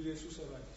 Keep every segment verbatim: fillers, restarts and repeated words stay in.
за Ісуса радість.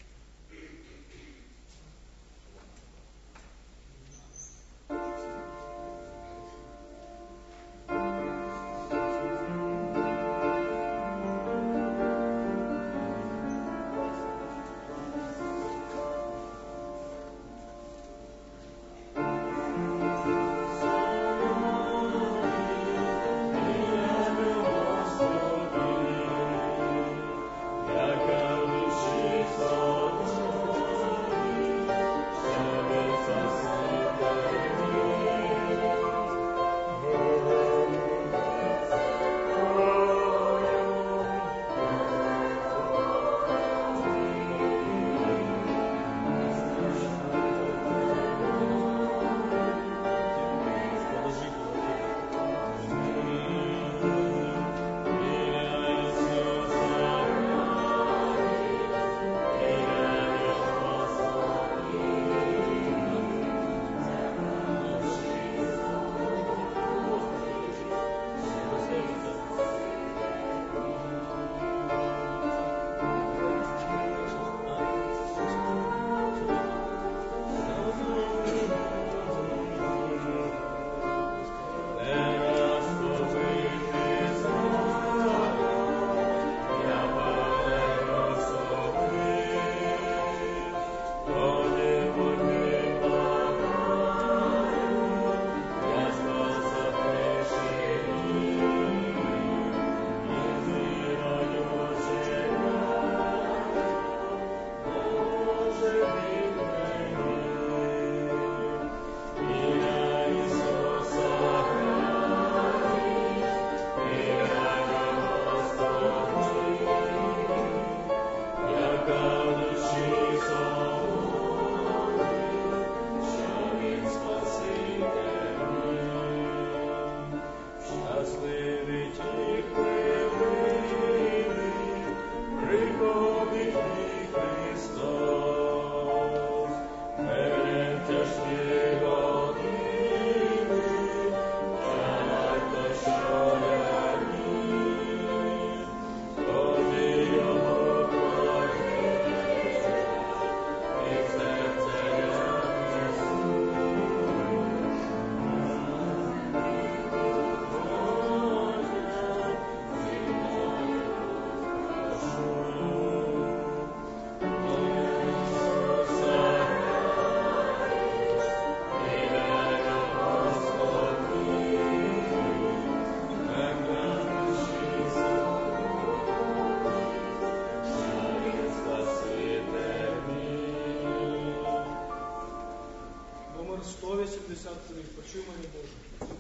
Почуй мене, Боже.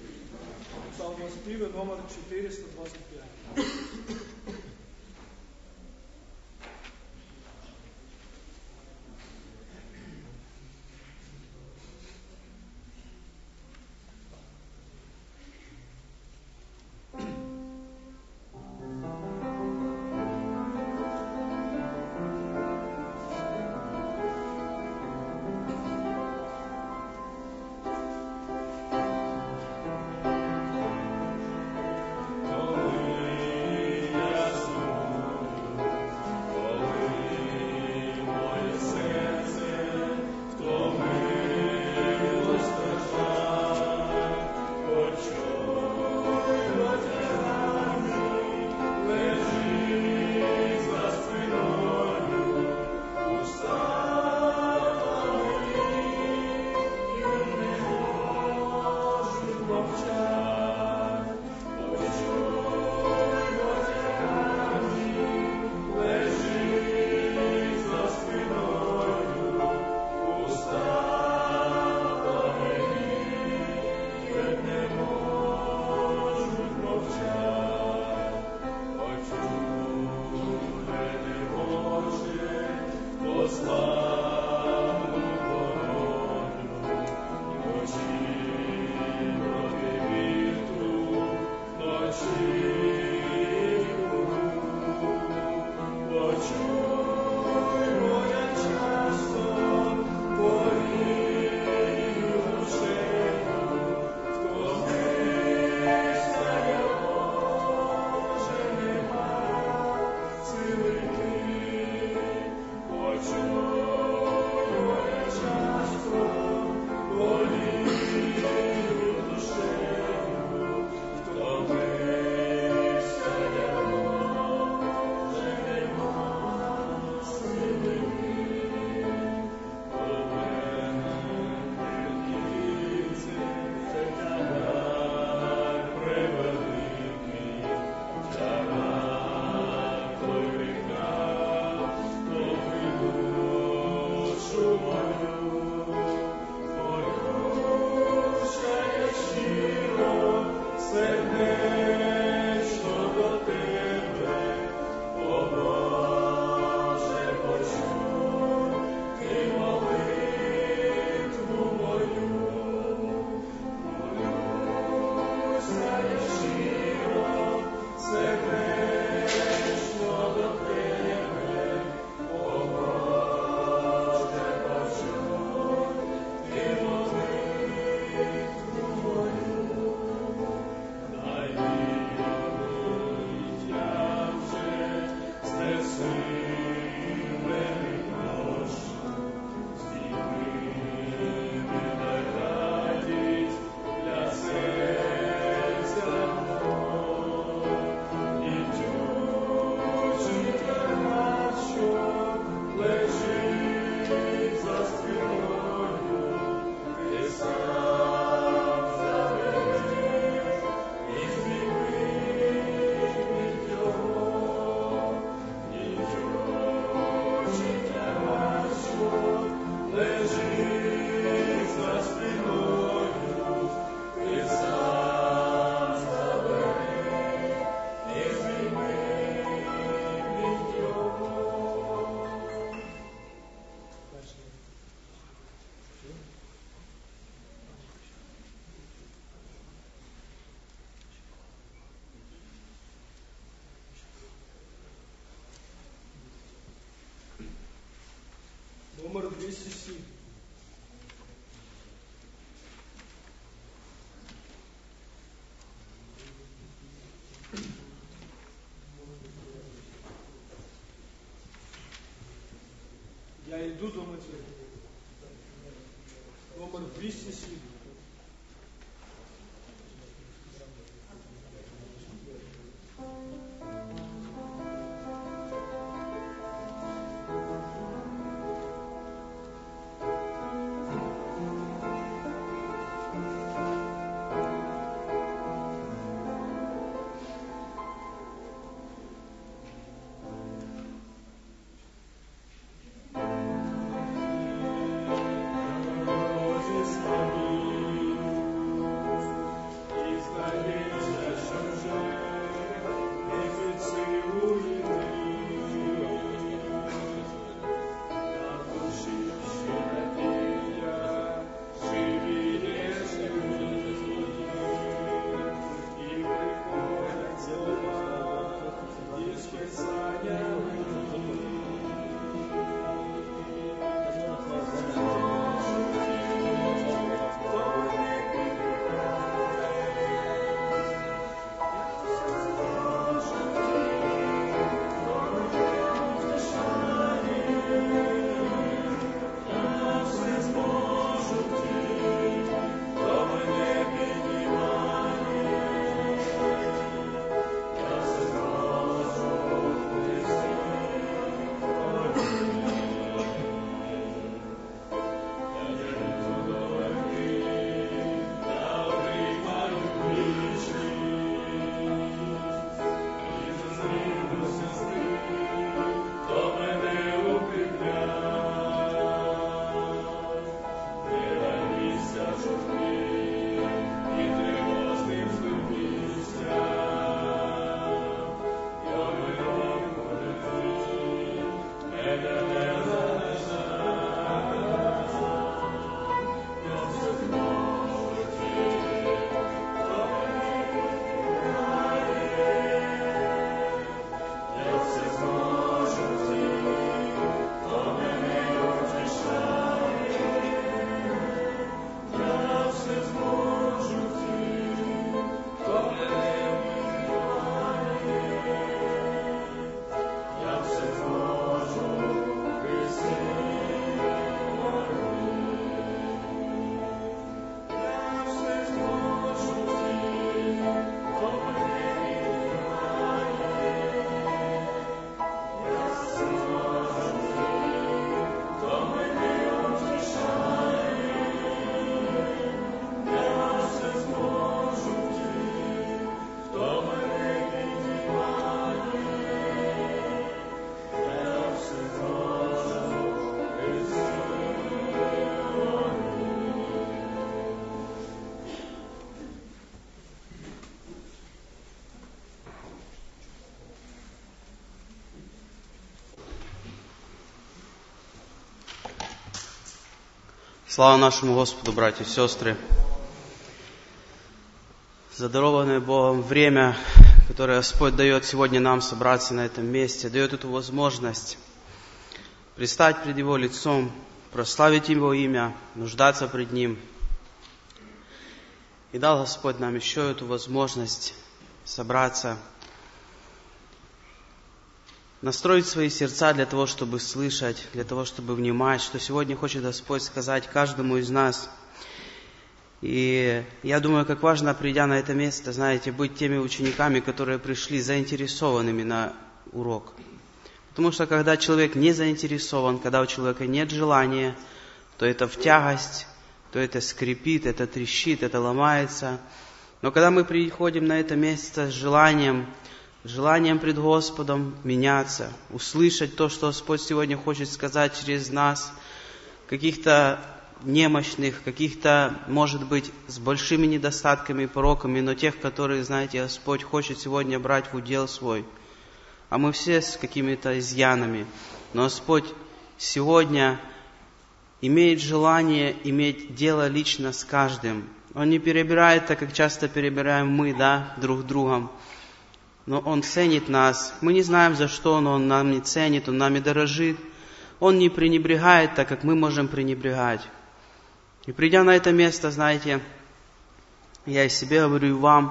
Псалмоспіви номер чотириста двадцять п'ять. Oh, Я йду до мети. Номер двісті сім. Слава нашему Господу, братья и сестры. За дарованное Богом время, которое Господь дает сегодня нам собраться на этом месте, дает эту возможность предстать пред Его лицом, прославить Его имя, нуждаться пред Ним. И дал Господь нам еще эту возможность собраться, настроить свои сердца для того, чтобы слышать, для того, чтобы внимать, что сегодня хочет Господь сказать каждому из нас. И я думаю, как важно, придя на это место, знаете, быть теми учениками, которые пришли заинтересованными на урок. Потому что когда человек не заинтересован, когда у человека нет желания, то это в тягость, то это скрипит, это трещит, это ломается. Но когда мы приходим на это место с желанием, желанием пред Господом меняться, услышать то, что Господь сегодня хочет сказать через нас, каких-то немощных, каких-то, может быть, с большими недостатками и пороками, но тех, которые, знаете, Господь хочет сегодня брать в удел свой. А мы все с какими-то изъянами. Но Господь сегодня имеет желание иметь дело лично с каждым. Он не перебирает так, как часто перебираем мы, да, друг другом. Но Он ценит нас. Мы не знаем, за что, но Он нам не ценит, Он нами дорожит. Он не пренебрегает так, как мы можем пренебрегать. И придя на это место, знаете, я и себе говорю, и вам,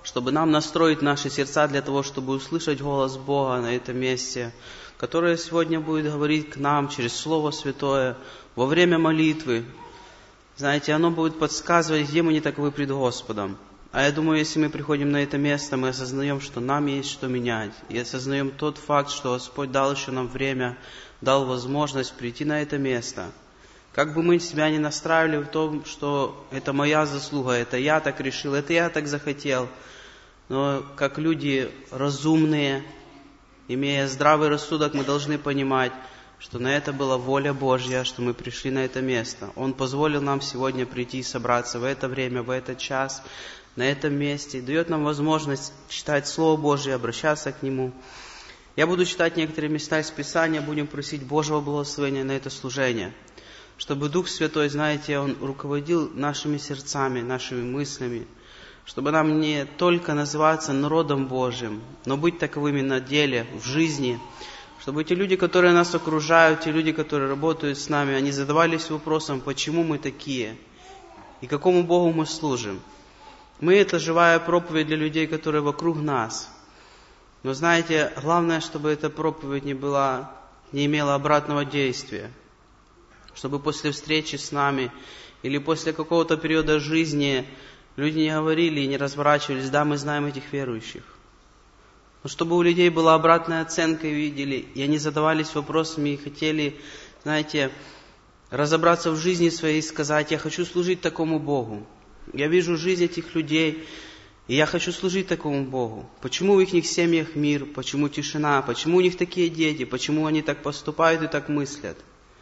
чтобы нам настроить наши сердца для того, чтобы услышать голос Бога на этом месте, которое сегодня будет говорить к нам через Слово Святое во время молитвы. Знаете, оно будет подсказывать, где мы не таковы пред Господом. А я думаю, если мы приходим на это место, мы осознаем, что нам есть что менять. И осознаем тот факт, что Господь дал еще нам время, дал возможность прийти на это место. Как бы мы себя ни настраивали в том, что это моя заслуга, это я так решил, это я так захотел. Но как люди разумные, имея здравый рассудок, мы должны понимать, что на это была воля Божья, что мы пришли на это место. Он позволил нам сегодня прийти и собраться в это время, в этот час, на этом месте, дает нам возможность читать Слово Божье, обращаться к Нему. Я буду читать некоторые места из Писания, будем просить Божьего благословения на это служение, чтобы Дух Святой, знаете, Он руководил нашими сердцами, нашими мыслями, чтобы нам не только называться народом Божьим, но быть таковыми на деле, в жизни, чтобы те люди, которые нас окружают, те люди, которые работают с нами, они задавались вопросом, почему мы такие и какому Богу мы служим. Мы — это живая проповедь для людей, которые вокруг нас. Но знаете, главное, чтобы эта проповедь не была, не имела обратного действия. Чтобы после встречи с нами или после какого-то периода жизни люди не говорили и не разворачивались, да, мы знаем этих верующих. Но чтобы у людей была обратная оценка и видели, и они задавались вопросами и хотели, знаете, разобраться в жизни своей и сказать, я хочу служить такому Богу. Я вижу жизнь этих людей, и я хочу служить такому Богу. Почему в их семьях мир, почему тишина, почему у них такие дети, почему они так поступают и так мыслят.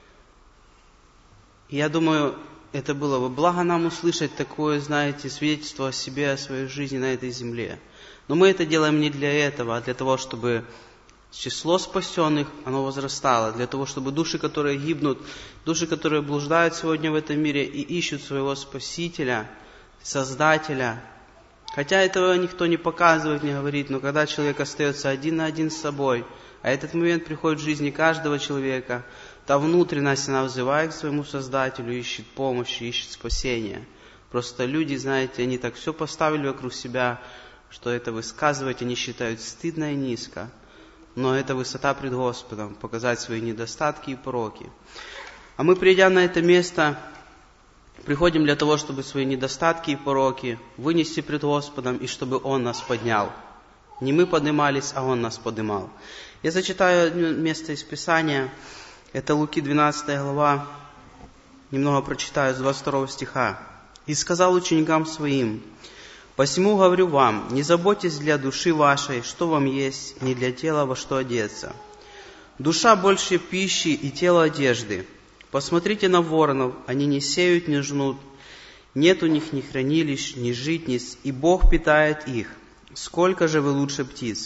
И я думаю, это было бы благо нам услышать такое, знаете, свидетельство о себе, о своей жизни на этой земле. Но мы это делаем не для этого, а для того, чтобы число спасенных, оно возрастало, для того, чтобы души, которые гибнут, души, которые блуждают сегодня в этом мире и ищут своего Спасителя, Создателя. Хотя этого никто не показывает, не говорит, но когда человек остается один на один с собой, а этот момент приходит в жизни каждого человека, та внутренность, она взывает к своему Создателю, ищет помощи, ищет спасения. Просто люди, знаете, они так все поставили вокруг себя, что это высказывать они считают стыдно и низко. Но это высота пред Господом, показать свои недостатки и пороки. А мы, придя на это место, приходим для того, чтобы свои недостатки и пороки вынести пред Господом, и чтобы Он нас поднял. Не мы поднимались, а Он нас поднимал. Я зачитаю место из Писания. Это Луки, двенадцатая глава. Немного прочитаю с двадцать второго стиха. «И сказал ученикам Своим: посему говорю вам, не заботьтесь для души вашей, что вам есть, не для тела, во что одеться. Душа больше пищи и тело одежды. Посмотрите на воронов, они не сеют, не жнут, нет у них ни хранилищ, ни житниц, и Бог питает их. Сколько же вы лучше птиц?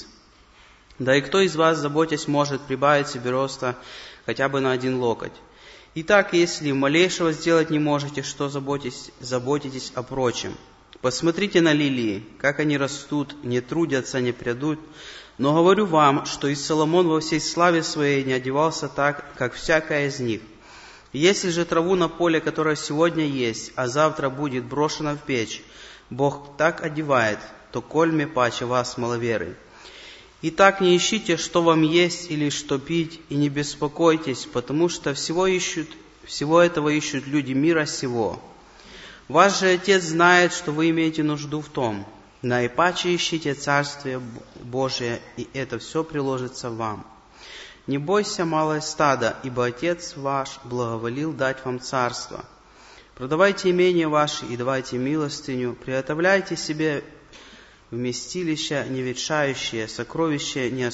Да и кто из вас, заботясь, может прибавить себе роста хотя бы на один локоть? Итак, если малейшего сделать не можете, что заботитесь, заботитесь о прочем? Посмотрите на лилии, как они растут, не трудятся, не прядут. Но говорю вам, что и Соломон во всей славе своей не одевался так, как всякая из них. Если же траву на поле, которая сегодня есть, а завтра будет брошена в печь, Бог так одевает, то кольме паче вас, маловеры. Итак, не ищите, что вам есть или что пить, и не беспокойтесь, потому что всего ищут, всего этого ищут люди мира сего. Ваш же Отец знает, что вы имеете нужду в том. Наипаче ищите Царствие Божие, и это все приложится вам. Не бойся, малое стадо, ибо Отец ваш благоволил дать вам царство. Продавайте имения ваши и давайте милостыню, приготовляйте себе вместилища неветшающие, сокровища не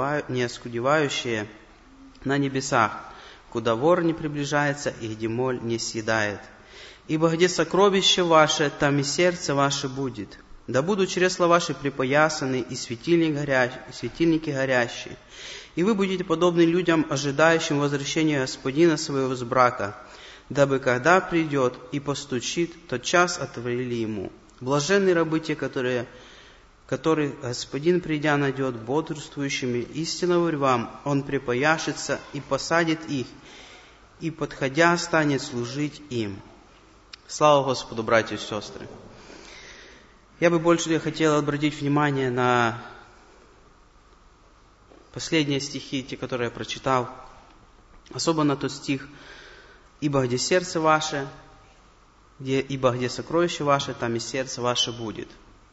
оскудевающие на небесах, куда вор не приближается и где моль не съедает. Ибо где сокровище ваше, там и сердце ваше будет. Да будут чресла ваши припоясаны и светильники горящие, светильники горящие. И вы будете подобны людям, ожидающим возвращения Господина своего с брака, дабы когда придет и постучит, тот час отворили ему. Блаженны рабы те, которые, которые Господин, придя, найдет бодрствующими. Истинно говорю вам, Он припояшется и посадит их, и, подходя, станет служить им». Слава Господу, братья и сестры! Я бы больше хотел обратить внимание на последние стихи, те, которые я прочитал. Особо на тот стих: «Ибо где сердце ваше, где, ибо где сокровище ваше, там и сердце ваше будет».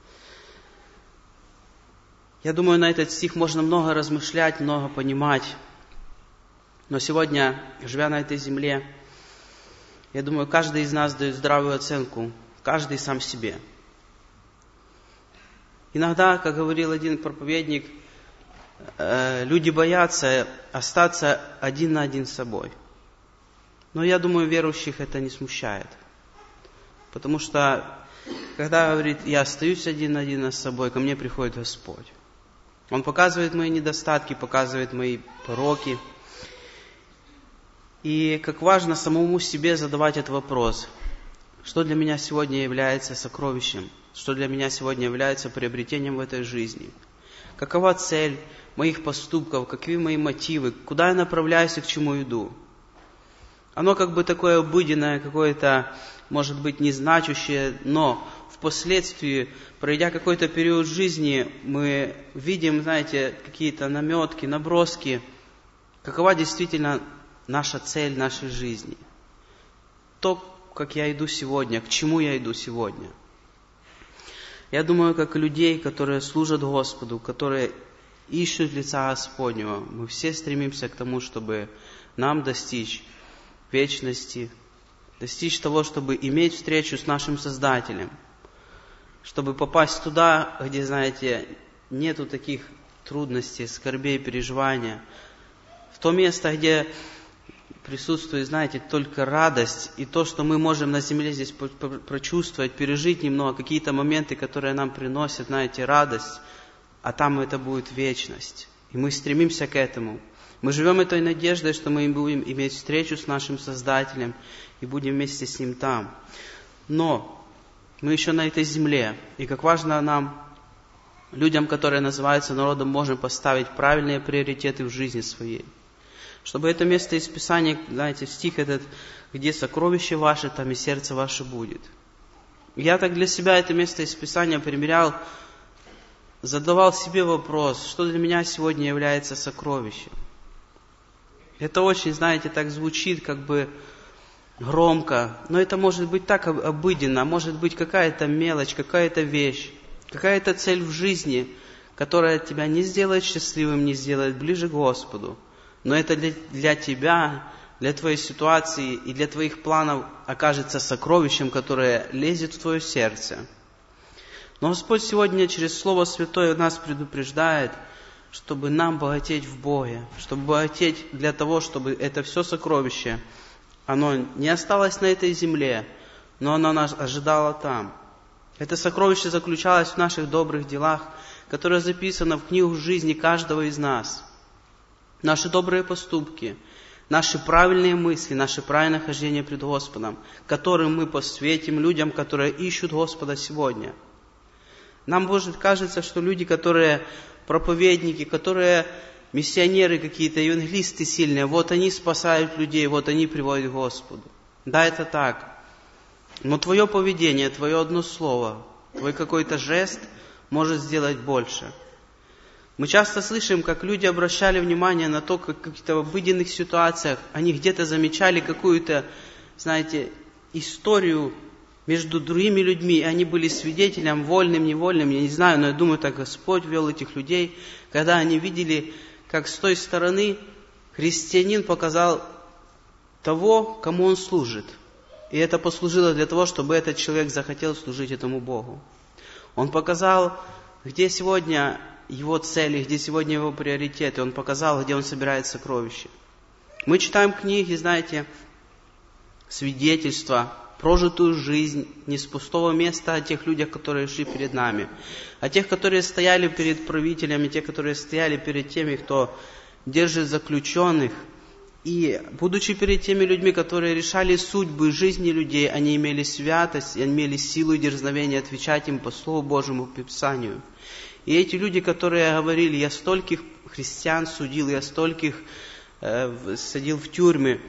Я думаю, на этот стих можно много размышлять, много понимать. Но сегодня, живя на этой земле, я думаю, каждый из нас дает здравую оценку, каждый сам себе. Иногда, как говорил один проповедник, люди боятся остаться один на один с собой. Но я думаю, верующих это не смущает. Потому что, когда говорит, я остаюсь один на один с собой, ко мне приходит Господь. Он показывает мои недостатки, показывает мои пороки. И как важно самому себе задавать этот вопрос: что для меня сегодня является сокровищем? Что для меня сегодня является приобретением в этой жизни? Какова цель моих поступков? Какие мои мотивы? Куда я направляюсь и к чему иду? Оно как бы такое обыденное, какое-то, может быть, незначущее, но впоследствии, пройдя какой-то период жизни, мы видим, знаете, какие-то наметки, наброски, какова действительно наша цель нашей жизни. То, как я иду сегодня, к чему я иду сегодня. Я думаю, как людей, которые служат Господу, которые ищут лица Господнего, мы все стремимся к тому, чтобы нам достичь вечности, достичь того, чтобы иметь встречу с нашим Создателем, чтобы попасть туда, где, знаете, нету таких трудностей, скорбей, переживания, в то место, где присутствует, знаете, только радость и то, что мы можем на земле здесь прочувствовать, пережить немного, какие-то моменты, которые нам приносят, знаете, радость, а там это будет вечность. И мы стремимся к этому. Мы живем этой надеждой, что мы будем иметь встречу с нашим Создателем и будем вместе с Ним там. Но мы еще на этой земле, и как важно нам, людям, которые называются народом, можем поставить правильные приоритеты в жизни своей. Чтобы это место из Писания, знаете, стих этот, где сокровище ваше, там и сердце ваше будет. Я так для себя это место из Писания примерял, задавал себе вопрос, что для меня сегодня является сокровищем. Это очень, знаете, так звучит, как бы громко, но это может быть так обыденно, может быть какая-то мелочь, какая-то вещь, какая-то цель в жизни, которая тебя не сделает счастливым, не сделает ближе к Господу. Но это для, для тебя, для твоей ситуации и для твоих планов окажется сокровищем, которое лезет в твое сердце. Но Господь сегодня через Слово Святое нас предупреждает, чтобы нам богатеть в Боге, чтобы богатеть для того, чтобы это все сокровище, оно не осталось на этой земле, но оно нас ожидало там. Это сокровище заключалось в наших добрых делах, которое записано в книгу жизни каждого из нас. Наши добрые поступки, наши правильные мысли, наше правильное хождение пред Господом, которым мы посвятим людям, которые ищут Господа сегодня. Нам, может, кажется, что люди, которые проповедники, которые миссионеры какие-то, евангелисты сильные, вот они спасают людей, вот они приводят к Господу. Да, это так. Но твое поведение, твое одно слово, твой какой-то жест может сделать больше. Мы часто слышим, как люди обращали внимание на то, как в каких-то обыденных ситуациях они где-то замечали какую-то, знаете, историю между другими людьми, и они были свидетелем, вольным, невольным, я не знаю, но я думаю, так Господь вел этих людей, когда они видели, как с той стороны христианин показал того, кому он служит. И это послужило для того, чтобы этот человек захотел служить этому Богу. Он показал, где сегодня его цели, где сегодня его приоритеты. Он показал, где он собирает сокровища. Мы читаем книги, знаете, свидетельства, прожитую жизнь не с пустого места о тех людях, которые шли перед нами, о тех, которые стояли перед правителями, те, которые стояли перед теми, кто держит заключенных. И, будучи перед теми людьми, которые решали судьбы жизни людей, они имели святость, они имели силу и дерзновение отвечать им по Слову Божьему, по Писанию. И эти люди, которые говорили, я стольких христиан судил, я стольких э, садил в тюрьмы,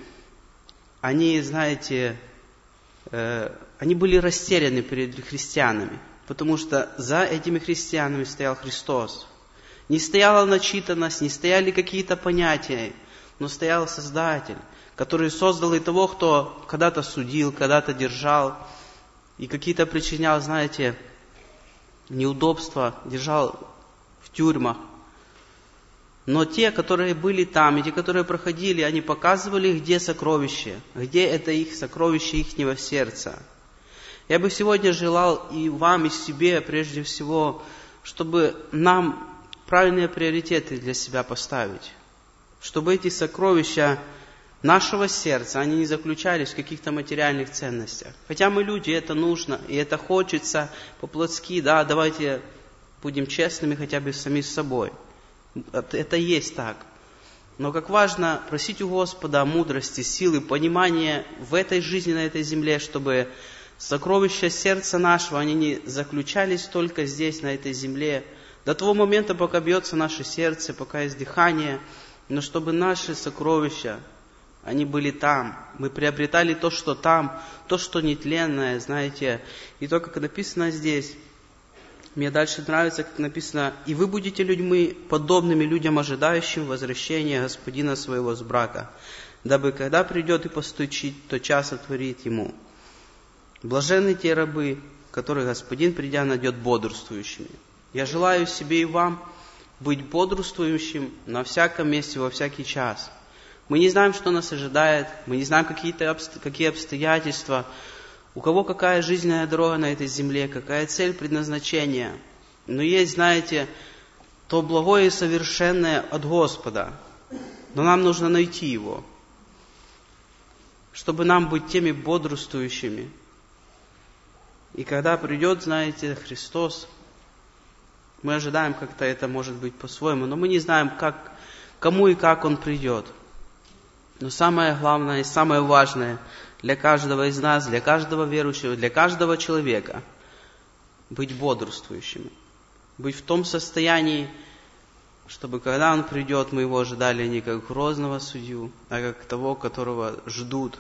они, знаете, э, они были растеряны перед христианами, потому что за этими христианами стоял Христос. Не стояла начитанность, не стояли какие-то понятия, но стоял Создатель, который создал и того, кто когда-то судил, когда-то держал, и какие-то причинял, знаете, неудобства, держал в тюрьмах. Но те, которые были там, и те, которые проходили, они показывали, где сокровище, где это их сокровище ихнего сердца. Я бы сегодня желал и вам, и себе, прежде всего, чтобы нам правильные приоритеты для себя поставить. Чтобы эти сокровища нашего сердца, они не заключались в каких-то материальных ценностях. Хотя мы люди, это нужно, и это хочется по-плотски, да, давайте будем честными хотя бы сами с собой. Это есть так. Но как важно просить у Господа мудрости, силы, понимания в этой жизни, на этой земле, чтобы сокровища сердца нашего, они не заключались только здесь, на этой земле, до того момента, пока бьется наше сердце, пока есть дыхание, но чтобы наши сокровища, они были там. Мы приобретали то, что там, то, что нетленное, знаете. И то, как написано здесь, мне дальше нравится, как написано, «И вы будете людьми, подобными людям, ожидающим возвращения Господина своего с брака, дабы, когда придет и постучит, то час отворит ему. Блаженны те рабы, которых Господин, придя, найдет бодрствующими». Я желаю себе и вам быть бодрствующим на всяком месте, во всякий час. Мы не знаем, что нас ожидает, мы не знаем, какие-то, какие обстоятельства, у кого какая жизненная дорога на этой земле, какая цель, предназначение. Но есть, знаете, то благое и совершенное от Господа. Но нам нужно найти Его, чтобы нам быть теми бодрствующими. И когда придет, знаете, Христос, мы ожидаем, как-то это может быть по-своему, но мы не знаем, как, кому и как Он придет. Но самое главное и самое важное для каждого из нас, для каждого верующего, для каждого человека — быть бодрствующими. Быть в том состоянии, чтобы когда Он придет, мы Его ожидали не как грозного судью, а как того, которого ждут.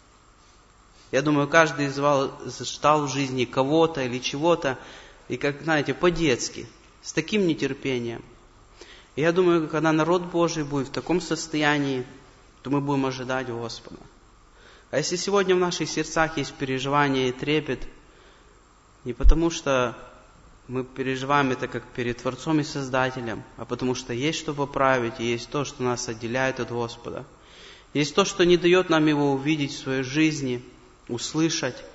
Я думаю, каждый из вас ждал в жизни кого-то или чего-то, и как, знаете, по-детски, с таким нетерпением. И я думаю, когда народ Божий будет в таком состоянии, то мы будем ожидать Господа. А если сегодня в наших сердцах есть переживание и трепет, не потому что мы переживаем это как перед Творцом и Создателем, а потому что есть что поправить, и есть то, что нас отделяет от Господа. Есть то, что не дает нам Его увидеть в своей жизни, услышать.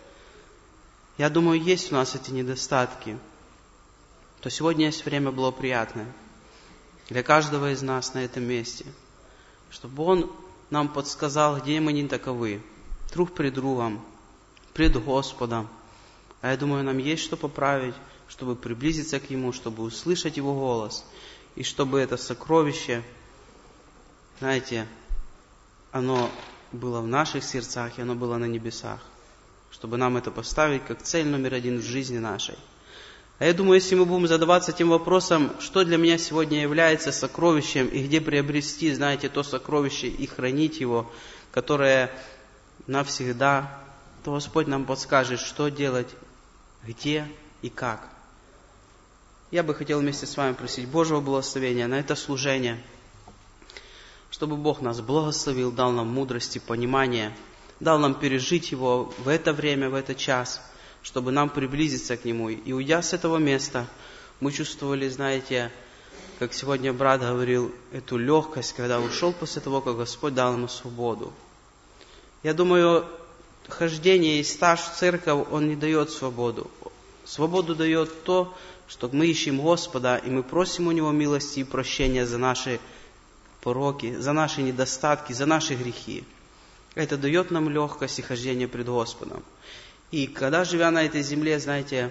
Я думаю, есть у нас эти недостатки. То сегодня есть время благоприятное для каждого из нас на этом месте, чтобы Он нам подсказал, где мы не таковы, друг пред другом, пред Господом. А я думаю, нам есть что поправить, чтобы приблизиться к Ему, чтобы услышать Его голос, и чтобы это сокровище, знаете, оно было в наших сердцах, и оно было на небесах, чтобы нам это поставить как цель номер один в жизни нашей. А я думаю, если мы будем задаваться тем вопросом, что для меня сегодня является сокровищем, и где приобрести, знаете, то сокровище и хранить его, которое навсегда, то Господь нам подскажет, что делать, где и как. Я бы хотел вместе с вами просить Божьего благословения на это служение, чтобы Бог нас благословил, дал нам мудрости, понимание, дал нам пережить Его в это время, в этот час, чтобы нам приблизиться к Нему. И уйдя с этого места, мы чувствовали, знаете, как сегодня брат говорил, эту легкость, когда ушел после того, как Господь дал ему свободу. Я думаю, хождение и стаж в церковь, он не дает свободу. Свободу дает то, что мы ищем Господа, и мы просим у Него милости и прощения за наши пороки, за наши недостатки, за наши грехи. Это дает нам легкость и хождение пред Господом. И когда, живя на этой земле, знаете,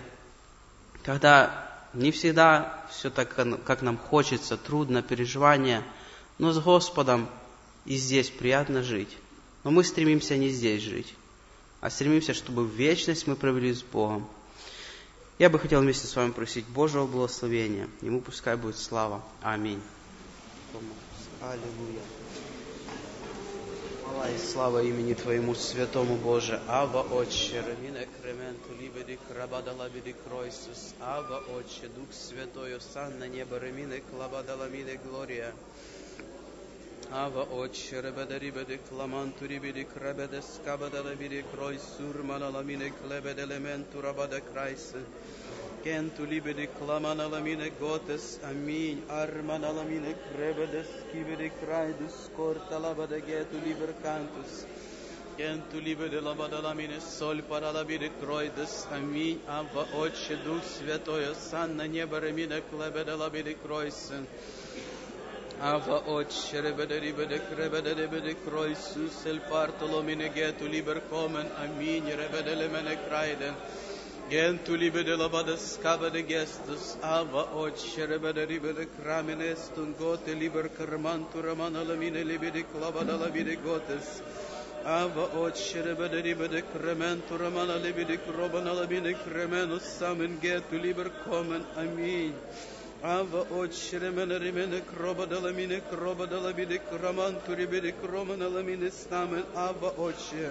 когда не всегда все так, как нам хочется, трудно, переживания, но с Господом и здесь приятно жить. Но мы стремимся не здесь жить, а стремимся, чтобы в вечность мы провели с Богом. Я бы хотел вместе с вами просить Божьего благословения. Ему пускай будет слава. Аминь. Аллилуйя. Хвала и слава имени Твоему святому, Боже. Ава, Отче, ремине кременту либеди крабадалабиди кройсус. Ава, Отче, Дух Святой, осан на небо, ремине клабадаламиде глория. Ава, Отче, ребедарибеди кламанту рибеди крабеде скабадалабиди кройсур маналамине клебеде элементу рабада крайсы. Кенту либеди кламаналамине готес, аминь. Арманаламине кребедес кибеди крайдус корталабаде гету либер кантус. Кенту либеди лабадаламине соль паралабиди кройдес, аминь. Ава, Отче, Дух Святой, осан на небо, ремине клебеде лабиди кройсы. Ава, Отче, ребеде рибеде кребеде рибеди кройсус, эль партоломине гету либер комен, аминь. Ребеде лемене крайден. Gentu libede labades cabade gestus, ava Otche, rebede ribede cramenestun, gote liber carmantu ramana lamine libede clavada labide gotes. Ava Otche, rebede ribede crementu ramana libide crobana labine cremenus samen getu liber comen, amin. Ava Otche, remene rimene crobada lamine crobada labide cramantu ribede cromana lamine stamen, ava Otche.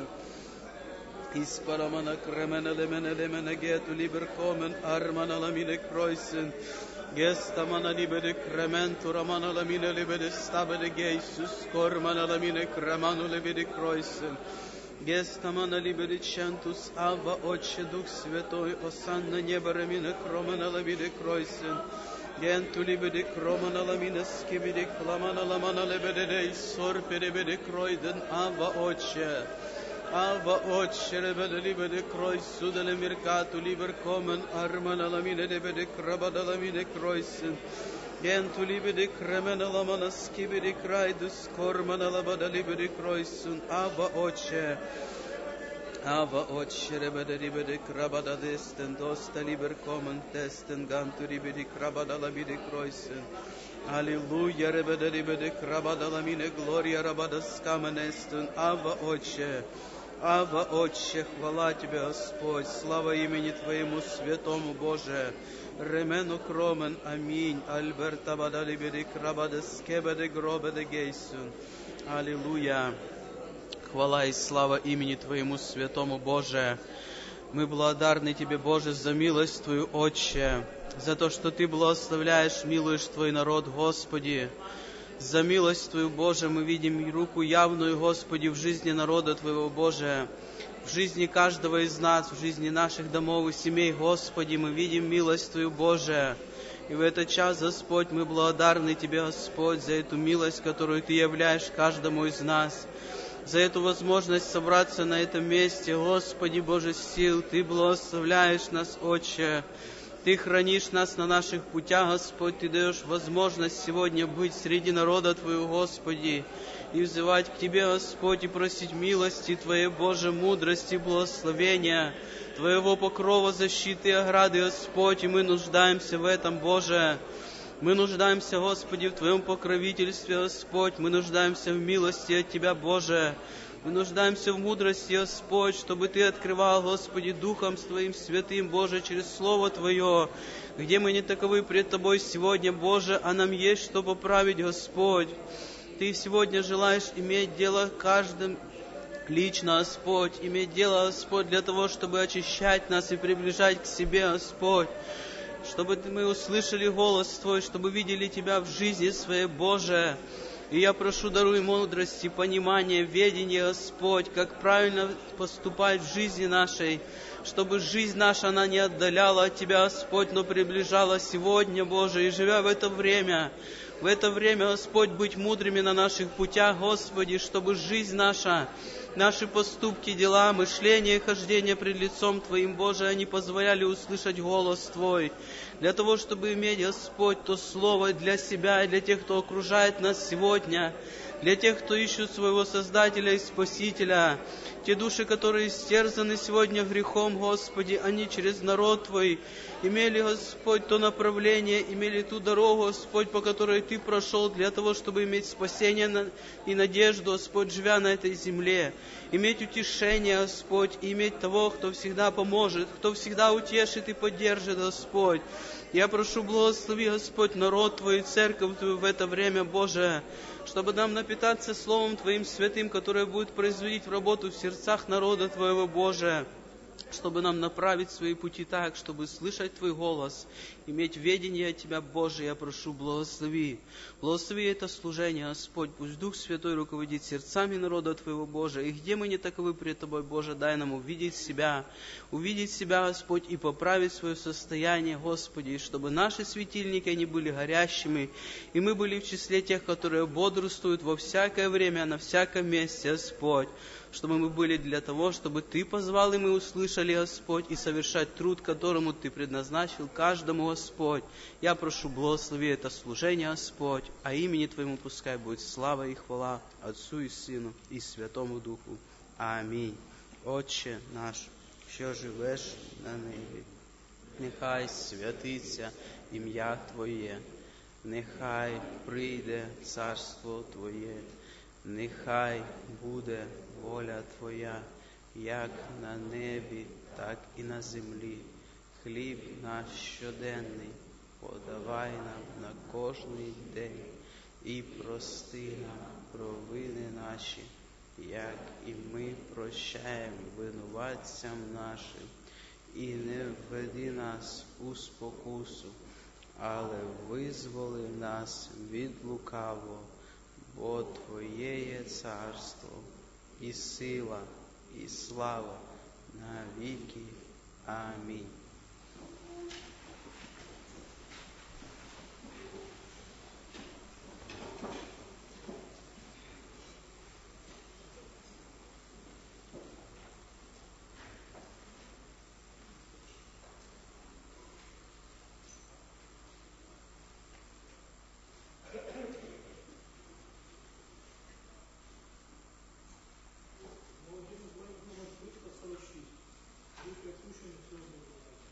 Isparamana kremene lemene lemene getu liber komen armana lamine kreuzen. Gestamana libede krementu ramana lamine libede stabede geisus kormana lamine kremanu libede kreuzen. Gestamana libede centus ava Отче Дух Святой осан на небо рамine кромана ламиде крeuzen. Gentu libede kromana lamine skibede klamana lamana libede dei sorpede bede kroiden ava Отче. Ava Otche, rebede libede croisu delle mercato liber comen armana lamine debede crabada lamine croisen. Gentu libede cremena lamana skibede craidus cormana labada libede croisun. Ava Otche. Ava Otche, rebede libede crabada desten dosta liber comen testen gantu libede crabada labide croisen. Аллилуйя, ребеде рибеде крабада ламине глория рабада скаменестун. Ава Отче. Ава, Отче, хвала Тебе, Господь, слава имени Твоему святому, Боже. Ремену кромен, аминь. Альберта бадали беди крабаде скебеде гробеде гейсун. Аллилуйя. Хвала и слава имени Твоему святому, Боже. Мы благодарны Тебе, Боже, за милость Твою, Отче, за то, что Ты благословляешь, милуешь Твой народ, Господи. За милость Твою, Боже, мы видим руку явную, Господи, в жизни народа Твоего, Боже, в жизни каждого из нас, в жизни наших домов и семей, Господи, мы видим милость Твою, Боже. И в этот час, Господь, мы благодарны Тебе, Господь, за эту милость, которую Ты являешь каждому из нас, за эту возможность собраться на этом месте, Господи, Боже сил, Ты благословляешь нас, Отче. Ты хранишь нас на наших путях, Господь, Ты даешь возможность сегодня быть среди народа Твоего, Господи, и взывать к Тебе, Господь, и просить милости Твоей, Боже, мудрости, благословения, Твоего покрова, защиты и ограды, Господь, и мы нуждаемся в этом, Боже. Мы нуждаемся, Господи, в Твоем покровительстве, Господь, мы нуждаемся в милости от Тебя, Боже. Мы нуждаемся в мудрости, Господь, чтобы Ты открывал, Господи, Духом Твоим Святым, Боже, через Слово Твое, где мы не таковы пред Тобой сегодня, Боже, а нам есть что поправить, Господь. Ты сегодня желаешь иметь дело каждым лично, Господь, иметь дело, Господь, для того, чтобы очищать нас и приближать к себе, Господь, чтобы мы услышали голос Твой, чтобы видели Тебя в жизни своей, Боже. И я прошу, даруй мудрости, понимание, ведение, Господь, как правильно поступать в жизни нашей, чтобы жизнь наша, она не отдаляла от Тебя, Господь, но приближала сегодня, Боже, и живя в это время, в это время, Господь, быть мудрыми на наших путях, Господи, чтобы жизнь наша, наши поступки, дела, мышления и хождения пред лицом Твоим, Боже, они позволяли услышать голос Твой, для того, чтобы иметь, Господь, то слово для себя и для тех, кто окружает нас сегодня, для тех, кто ищет своего Создателя и Спасителя, Те души, которые истерзаны сегодня грехом, Господи, они через народ Твой имели, Господь, то направление, имели ту дорогу, Господь, по которой Ты прошел для того, чтобы иметь спасение и надежду, Господь, живя на этой земле. Иметь утешение, Господь, и иметь того, кто всегда поможет, кто всегда утешит и поддержит, Господь. Я прошу, благослови, Господь, народ Твой и церковь Твою в это время, Боже, чтобы нам напитаться Словом Твоим святым, которое будет производить работу в сердцах народа Твоего, Боже, чтобы нам направить свои пути так, чтобы слышать Твой голос, иметь ведение от Тебя, Боже, я прошу, благослови. Благослови это служение, Господь, пусть Дух Святой руководит сердцами народа Твоего, Боже, и где мы не таковы пред Тобой, Боже, дай нам увидеть себя, увидеть себя, Господь, и поправить свое состояние, Господи, и чтобы наши светильники, они были горящими, и мы были в числе тех, которые бодрствуют во всякое время, на всяком месте, Господь, чтобы мы были для того, чтобы Ты позвал, и мы услышали, Господь, и совершать труд, которому Ты предназначил каждому, Господь. Я прошу, благослови это служение, Господь, а имени Твоему пускай будет слава и хвала Отцу и Сыну и Святому Духу. Аминь. Отче наш, що живеш на небі, нехай святиться ім'я Твоє, нехай прийде царство Твоє, нехай буде воля Твоя, як на небі, так і на землі. Хліб наш щоденний подавай нам на кожний день, і прости нам провини наші, як і ми прощаємо винуватцям нашим. І не введи нас у спокусу, але визволи нас від лукавого, бо Твоє є царство, і сила, і слава на віки. Амінь. Молодец, звонит номер триста сорок шесть. Будет отпущен все.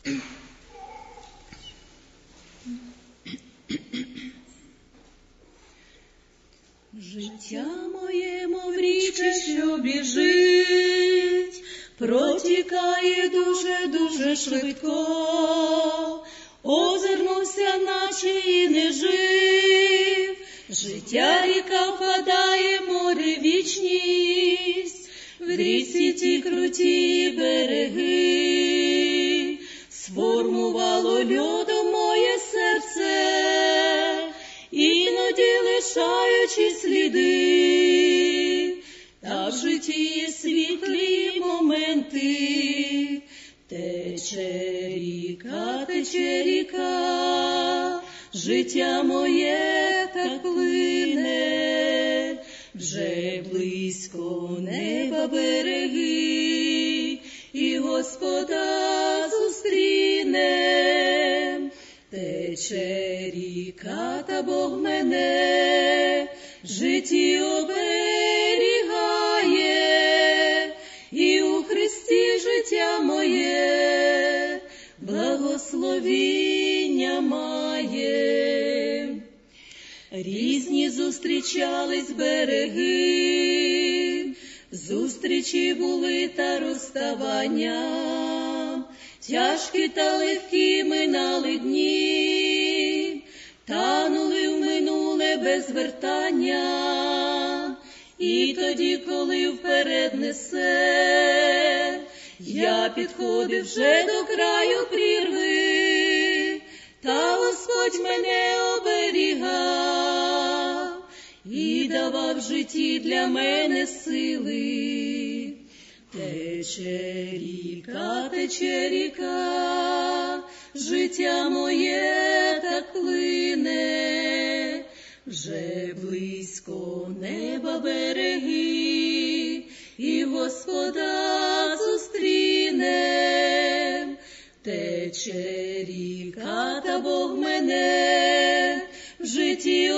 Життя моє, мов річка, що біжить, протікає дуже-дуже швидко, озирнувся, наче і не жив. Життя ріка впадає, море вічність, в річці ті круті береги, сформувало льодом моє серце, іноді лишаючи сліди, та в житті є світлі моменти. Тече ріка, тече ріка, життя моє так плине, вже близько неба береги, і Господа зустріне. Тече ріка, та Бог мене в житті оберігає, і у Христі життя моє благословіння має. Різні зустрічались береги, зустрічі були та розставання, тяжкі та легкі минали дні, танули в минуле без вертання. І тоді, коли вперед несе, я підходив вже до краю прірви, та Господь мене оберігав і давав в житті для мене сили. Тече ріка, тече ріка, життя моє так плине, вже близько неба береги, і Господа зустріне. Тече ріка, та Бог мене в житті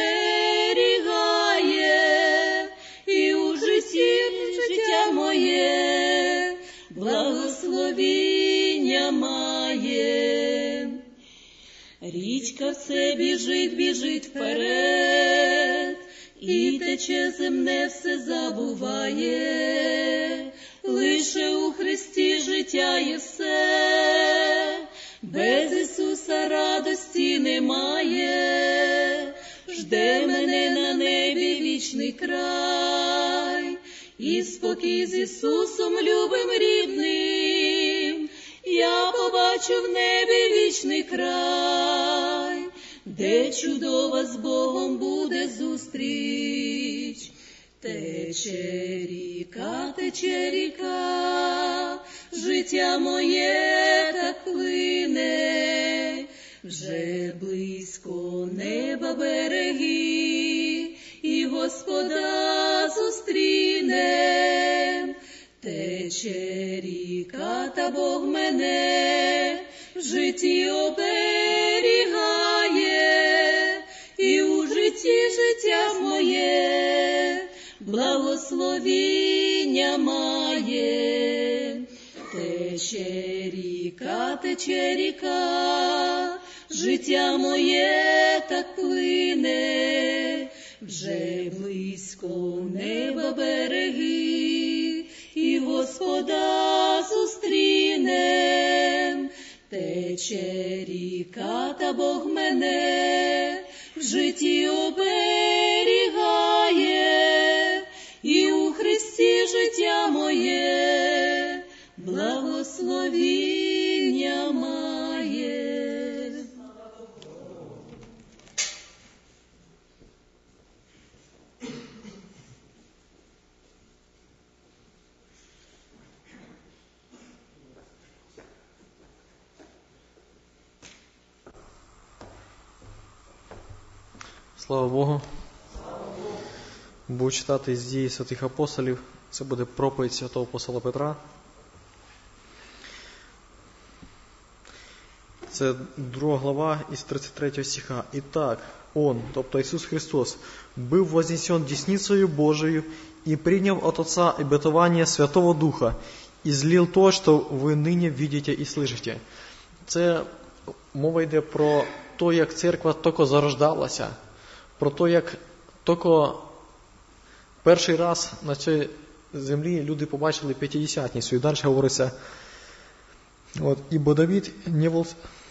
оберігає, і у житті життя моє благословіння має. Річка все біжить, біжить вперед, і тече земне все забуває. Лише у Христі життя є все, без Ісуса радості немає. Жде мене на небі вічний край, і спокій з Ісусом любим рідним. Я побачу в небі вічний край, де чудова з Богом буде зустріч. Тече ріка, тече ріка, життя моє так плине, вже близько неба береги, і Господа зустріне. Тече ріка, та Бог мене в житті оберігає, і у житті життя моє благословіння має. Тече ріка, тече ріка, життя моє так плине, вже близько неба береги, і Господа зустріне. Тече ріка, та Бог мене в житті оберігає, і у Христі життя моє благословіння має. Слава Богу. Буду читати з дії святих апостолів. Це буде проповідь святого апостола Петра. Це друга глава із тридцять третього стиха. «Итак, Он, тобто Ісус Христос, был вознесен десницею Божией и принял от Отца обетование Святого Духа, и злил то, что вы ныне видите и слышите». це мова йде про те, як церква тільки зарождалася, про те, як тільки перший раз на цій землі люди побачили п'ятидесятницю. І далі говориться, от, «Ибо Давид не был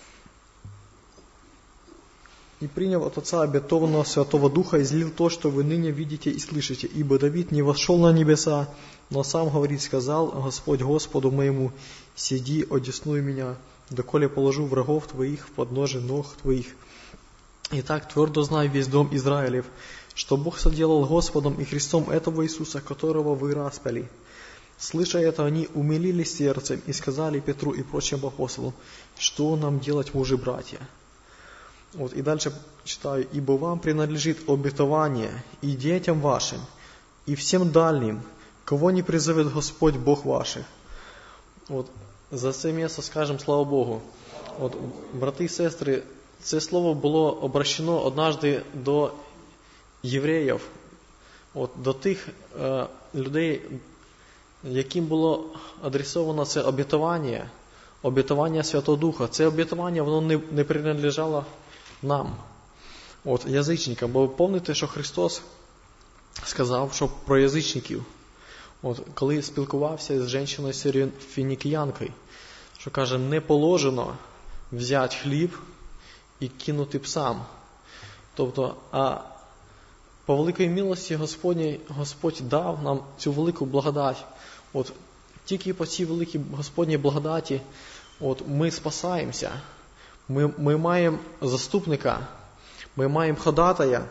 и принял от Отца обетованного Святого Духа и излил то, что вы ныне видите и слышите. Ибо Давид не вошел на небеса, но сам, говорит, сказал Господь Господу моему, сиди, одесную меня, доколе положу врагов твоих в подножие ног твоих. Итак, твердо знай весь дом Израилев, что Бог соделал Господом и Христом этого Иисуса, которого вы распяли». Слыша это, они умилились сердцем и сказали Петру и прочим апостолам, что нам делать, мужи-братья. Вот, и дальше читаю. «Ибо вам принадлежит обетование и детям вашим, и всем дальним, кого не призовет Господь Бог ваших». От, за це місце скажемо слава Богу. От, брати і сестри, це слово було обращено однажды до євреїв, от, до тих е, людей, яким було адресовано це обетування, обетування Святого Духа. Це обетування, воно не, не принадлежало нам, от, язичникам. Бо пам'ятаєте, що Христос сказав, що про язичників, от, коли спілкувався з жінкою фінікіянкою, що каже, не положено взяти хліб і кинути псам. Тобто, а по великій милості Господній, Господь дав нам цю велику благодать. От, тільки по цій великій Господній благодаті от, ми спасаємося. Ми, ми маємо заступника, ми маємо ходатая.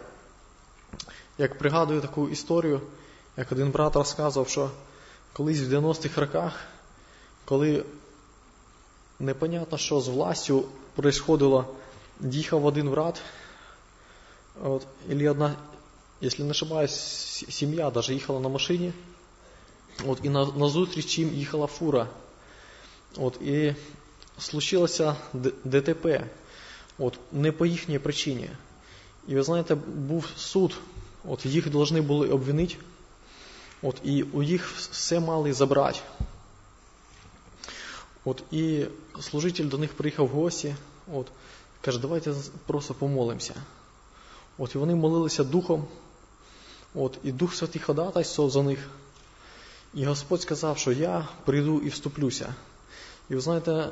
Як пригадую таку історію, як один брат розказував, що колись в дев'яностих роках, коли непонятно, що з властю происходило, їхав один брат, от, или одна, якщо не ошибаюсь, сім'я даже їхала на машині, от, і на, на зустріч їм їхала фура. От, і случилося ДТП, от, не по їхній причині. І ви знаєте, був суд, от, їх повинні були обвинити, от, і у їх все мали забрати. От, і служитель до них приїхав в гості, от, каже, давайте просто помолимося. От, і вони молилися Духом, от, і Дух Святий ходатайствував за них. І Господь сказав, що я прийду і вступлюся. І ви знаєте,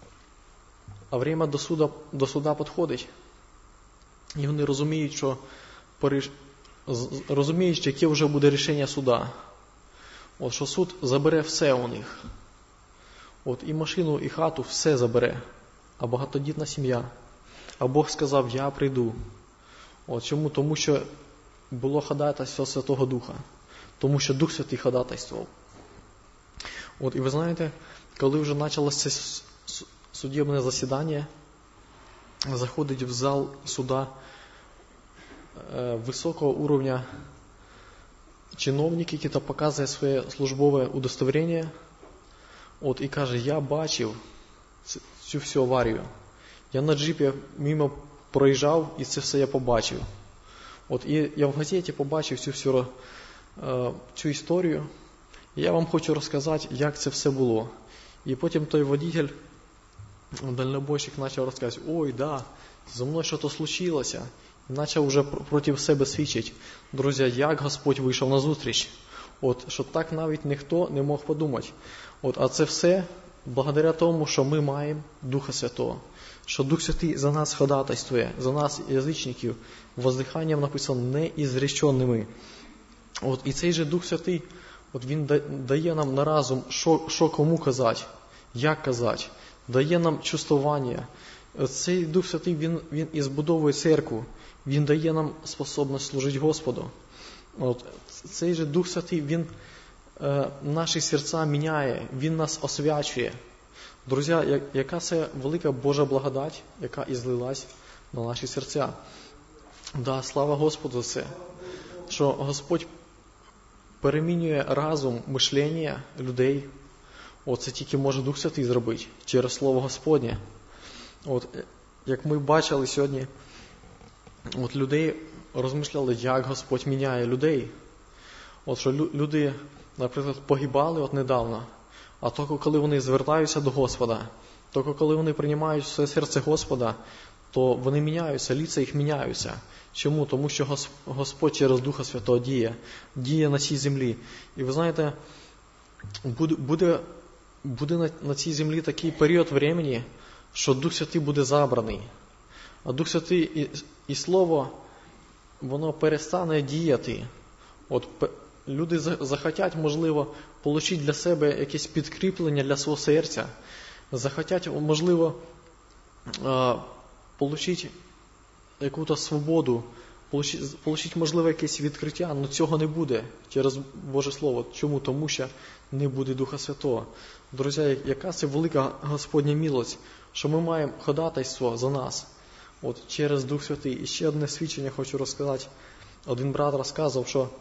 а время до суда, до суда підходить. І вони розуміють, що розуміють, яке вже буде рішення суда. От, що суд забере все у них. От, і машину, і хату, все забере. А багатодітна сім'я. А Бог сказав, я прийду. От, чому? Тому що було ходатайство Святого Духа. Тому що Дух Святий ходатайствував. От, і ви знаєте, коли вже почалося це судебне засідання, заходить в зал суда е, високого уровня чиновник, який показує своє службове удостоверення, от, і каже, я бачив цю всю аварію. Я на джипі мимо проїжджав, і це все я побачив. От, і я в газеті побачив цю всю е, цю історію. І я вам хочу розказати, як це все було. І потім той водитель, дальнобойщик, почав розказувати, ой, да, зі мною щось случилося. І почав вже проти себе свідчити. Друзі, як Господь вийшов на зустріч. От, що так навіть ніхто не мог подумати. От, а це все благодаря тому, що ми маємо Духа Святого. Що Дух Святий за нас ходатайствує, за нас, язичників, воздиханням написано неізреченими. От, і цей же Дух Святий, от він дає нам на разум, що, що кому казати, як казати, дає нам чувствування. Цей Дух Святий, він, він і збудовує церкву, він дає нам способність служити Господу. От, цей же Дух Святий, він е, наші серця міняє, він нас освячує. Друзі, яка це велика Божа благодать, яка ізлилась на наші серця. Да, слава Господу за це, що Господь перемінює разум, мишлення людей. От це тільки може Дух Святий зробити через Слово Господнє. От, як ми бачили сьогодні, от людей розмишляли, як Господь міняє людей. От що люди, наприклад, погибали от недавно, а тільки коли вони звертаються до Господа, Тільки коли вони приймають в своє серце Господа, то вони міняються, лиця їх міняються. Чому? Тому що Господь через Духа Святого діє, діє на цій землі. І ви знаєте, буде, буде, буде на, на цій землі такий період времени, що Дух Святий буде забраний. А Дух Святий і, і Слово, воно перестане діяти. От люди захотять, можливо, отримати для себе якесь підкріплення для свого серця. Захотять, можливо, отримати якусь свободу, отримати, можливо, якесь відкриття, але цього не буде через Боже Слово. Чому? Тому що не буде Духа Святого. Друзі, яка це велика Господня милость, що ми маємо ходатайство за нас от, через Дух Святий. І ще одне свідчення хочу розказати. Один брат розказував, що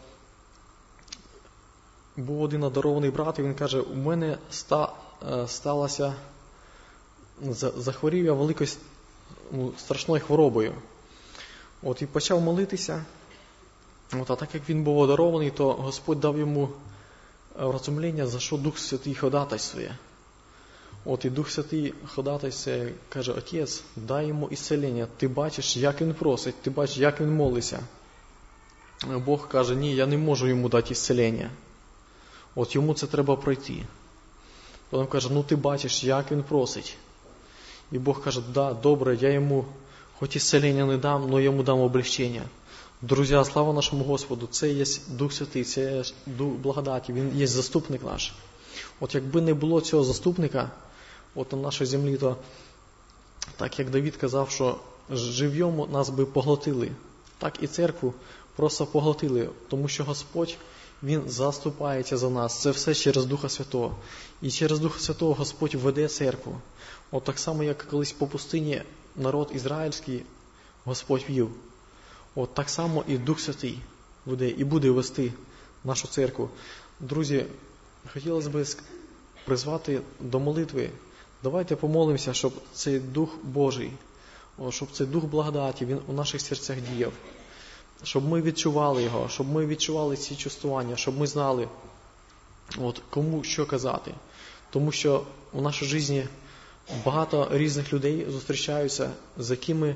був один одарований брат, і він каже, у мене ста, сталося, захворів я великою, ну, страшною хворобою. От, і почав молитися. От, а так як він був одарований, то Господь дав йому розуміння, за що Дух Святий ходатайствує. От, і Дух Святий ходатайствує, каже, Отець, дай йому ісцелення. Ти бачиш, як він просить, ти бачиш, як він молиться. Бог каже, ні, я не можу йому дати ісцелення. От йому це треба пройти. Потім каже, ну ти бачиш, як він просить. І Бог каже, да, добре, я йому хоч ісцелення не дам, але йому дам облегчення. Друзі, слава нашому Господу, це є Дух Святий, це є Дух благодаті, він є заступник наш. От якби не було цього заступника, от на нашій землі, то так як Давид казав, що живьом нас би поглотили, так і церкву просто поглотили, тому що Господь, Він заступається за нас. Це все через Духа Святого. І через Духа Святого Господь веде церкву. От так само, як колись по пустині народ ізраїльський Господь вів. От так само і Дух Святий веде і буде вести нашу церкву. Друзі, хотілося б призвати до молитви. Давайте помолимося, щоб цей Дух Божий, щоб цей Дух благодаті, він у наших серцях діяв. Щоб ми відчували його, щоб ми відчували ці чувствування, щоб ми знали, от, кому що казати. Тому що у нашій житті багато різних людей зустрічаються, з якими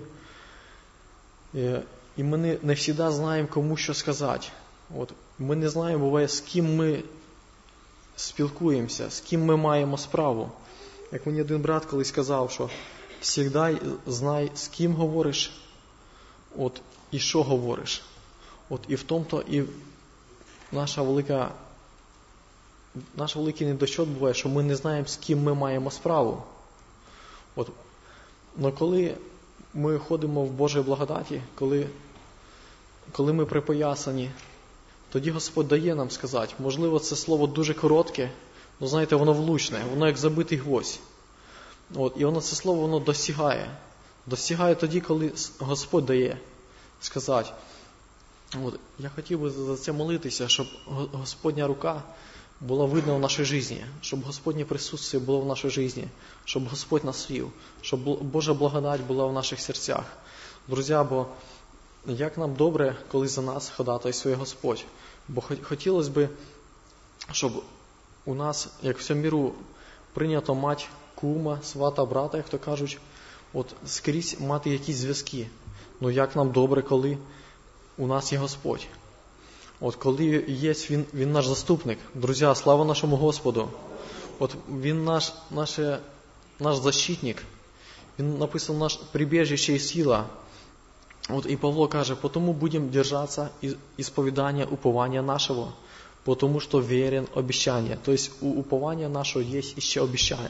і ми не, не завжди знаємо, кому що сказати. От, ми не знаємо, буває, з ким ми спілкуємося, з ким ми маємо справу. Як мені один брат колись сказав, що завжди знай, з ким говориш, от, і що говориш. От, і в тому-то і наша велика, наш великий недочот буває, що ми не знаємо, з ким ми маємо справу. От, но коли ми ходимо в Божій благодаті, коли, коли ми припоясані, тоді Господь дає нам сказати. Можливо, це слово дуже коротке, але, знаєте, воно влучне, воно як забитий гвоздь. От, і воно, це слово, воно досягає. Досягає тоді, коли Господь дає сказати. От, я хотів би за це молитися, щоб Господня рука була видна в нашій житті, щоб Господнє присутствие було в нашій житті, щоб Господь нас вів, щоб Божа благодать була в наших серцях. Друзі, бо як нам добре, коли за нас ходатайствує Господь. Бо хотілося б, щоб у нас, як в цьому міру, прийнято мати кума, свата, брата, як то кажуть, от скрізь мати якісь зв'язки. Ну як нам добре, коли у нас є Господь. От коли є Він, Він наш заступник. Друзі, слава нашому Господу. От Він наш, наше, наш защитник. Він написав наш прибіжище і сила. От і Павло каже, «Потому будем держаться исповедания упования нашего, потому что верен обещание». То есть у упования нашего есть еще обещание.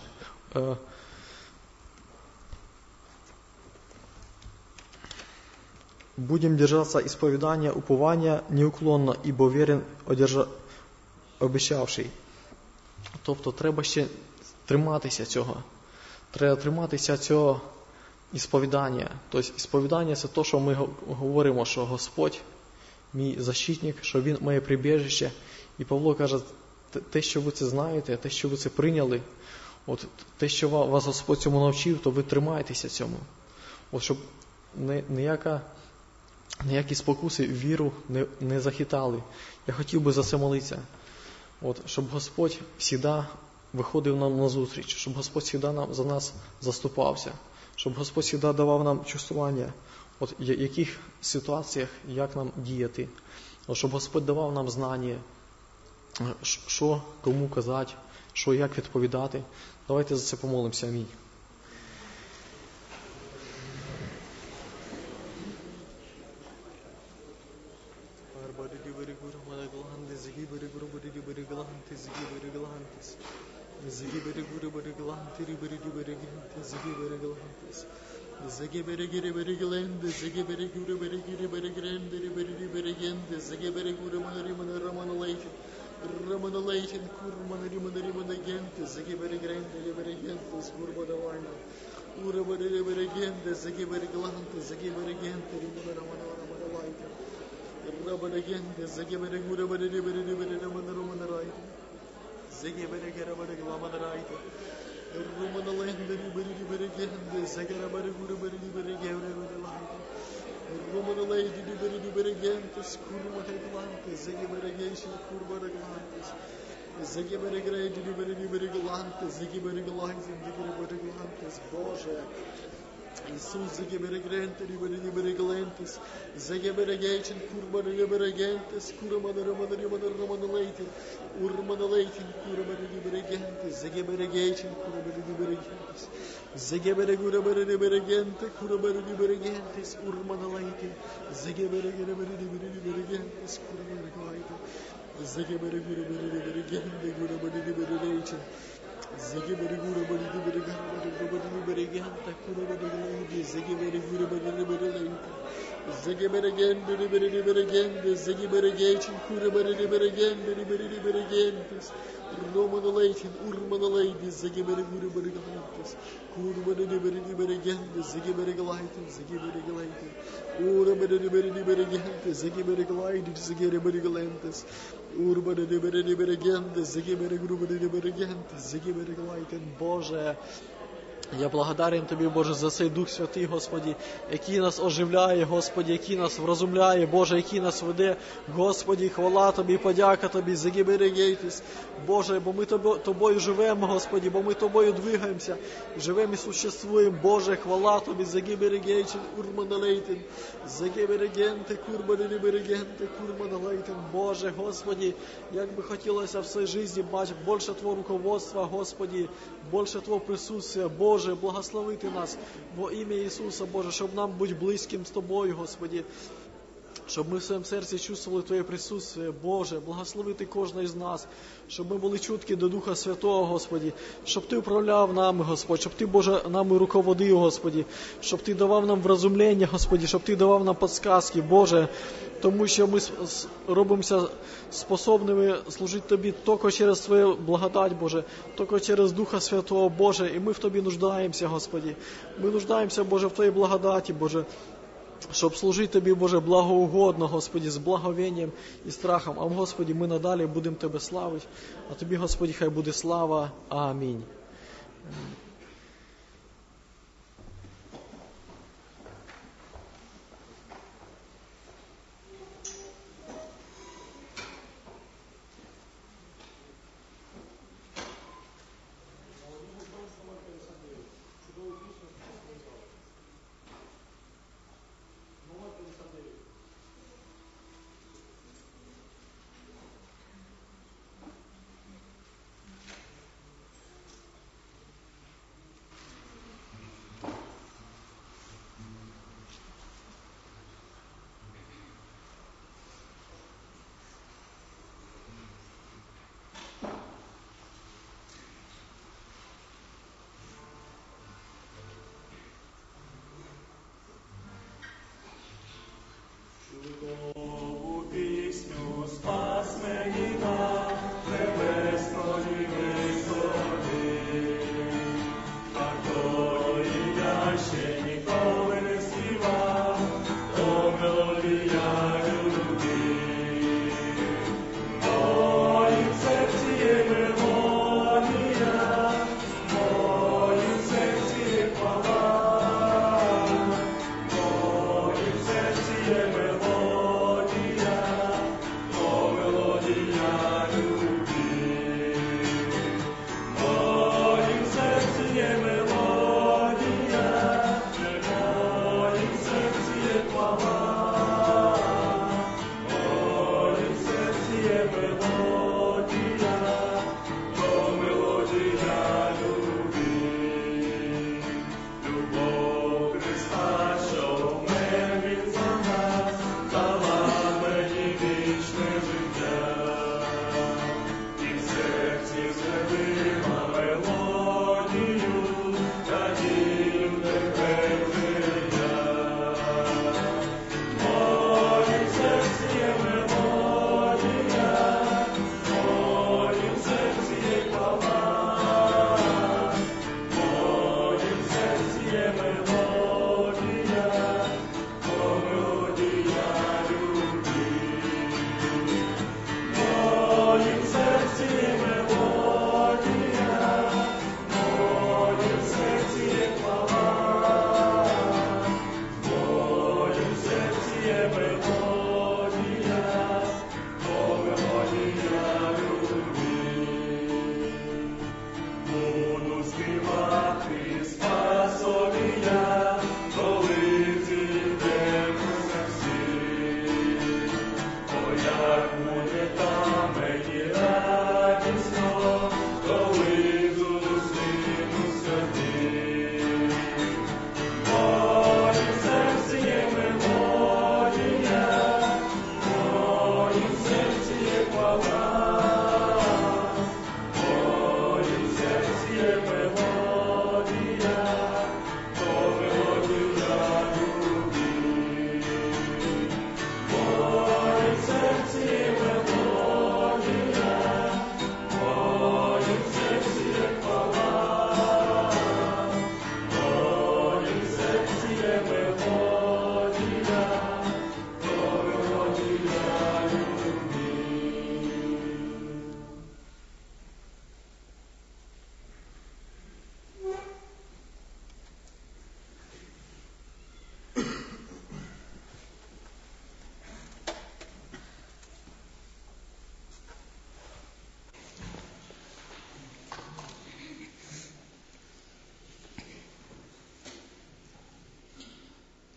Будем держаться исповедания упования неуклонно, ибо верен одержа... обіцявший. Тобто треба ще триматися цього. Треба триматися цього ісповідання. Тобто ісповідання – це те, що ми говоримо, що Господь мій защитник, що Він моє прибіжище. І Павло каже, те, що ви це знаєте, те, що ви це прийняли, от те, що вас Господь цьому навчив, то ви тримаєтеся цьому. От щоб ніяка, ніякі спокуси віру не, не захитали. Я хотів би за це молитися. От, щоб Господь завжди виходив нам на зустріч, щоб Господь завжди нам, за нас заступався, щоб Господь завжди давав нам чувствування, от в яких ситуаціях, як нам діяти, от щоб Господь давав нам знання, що кому казати, що як відповідати. Давайте за це помолимося. Амінь. Боже, Ісус, загиберегренти, ріберегрентис, загиберегейчин, курбареберегентис, курманероманероманероманелейтин, урманелейтин, курбареберегентис, загиберегейчин, курбареберегентис, загиберегуреберегенте, курбареберегентис, урманелейтин, загиберегуреберегентис, курбареберегентис, загиберегуреберегенте, курбареберегейчин, Загиберегура баригибереган баригиберегента курабаригиди загиберегура баригиберегента загибереген баригиберегенде загиберегейчин курабаригибереген баригиберегентес романалейтин урманалейди загиберегура баригантес курабаригиберегенде загибереглайтин загибереглайтин урабаригиберегенте загибереглайди загибереглентес урбаригиберегенде загиберегура загибереглайтин. Боже, я благодарен Тобі, Боже, за цей Дух Святий, Господі, який нас оживляє, Господі, який нас врозумляє, Боже, який нас веде. Господі, хвала Тобі, подяка Тобі, загиберегейтесь, Боже, бо ми Тобою живемо, Господі, бо ми Тобою двигаємося, живемо і существуємо. Боже, хвала Тобі, загиберегейтен, урманалейтен, загиберегенте, курбареберегенте, курманалейтен. Боже, Господі, як би хотілося в цій житті бачити більше Твого руководства, Господі, більше Твого присутствия, Боже, Боже, благословити нас во ім'я Ісуса, Боже, щоб нам бути близьким з Тобою, Господі, щоб ми в своєму серці чувствували Твоє присутствие, Боже, благословити кожного із нас, щоб ми були чуткі до Духа Святого, Господі, щоб Ти управляв нами, Господь, щоб Ти, Боже, нами руководив, Господі, щоб Ти давав нам вразумлення, Господі, щоб Ти давав нам підсказки, Боже, тому що ми робимося способними служити Тобі тільки через Твою благодать, Боже, тільки через Духа Святого, Боже, і ми в Тобі нуждаємося, Господі. Ми нуждаємося, Боже, в Твоїй благодаті, Боже, щоб служити Тобі, Боже, благоугодно, Господі, з благовінням і страхом. А, Господі, ми надалі будемо Тебе славити, а Тобі, Господі, хай буде слава. Амінь.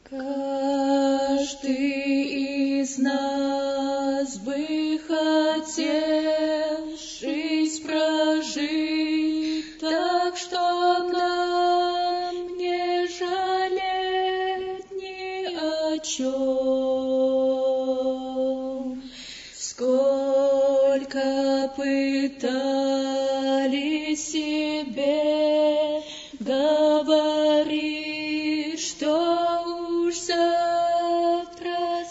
Каждый из нас бы хотел жизнь прожить так, чтоб нам не жалеть ни о чем. Сколько пытались себе говорить, что уж завтра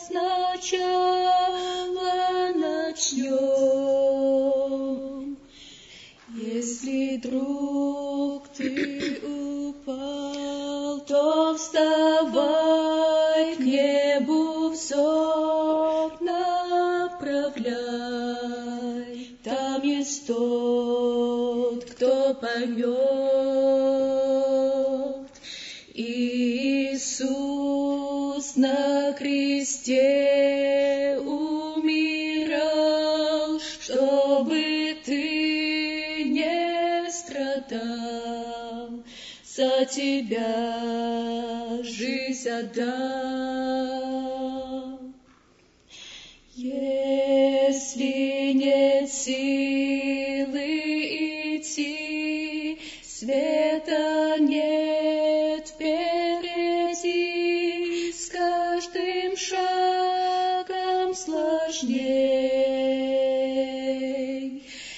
сначала начнем. Если, друг, ты упал, то вставай, к небу взор направляй. Там есть тот, кто поймет. Иисус на кресте умирал, чтобы ты не страдал, за тебя жизнь отдал. Если нет силы идти, света нет впереди, с каждым шагом сложней.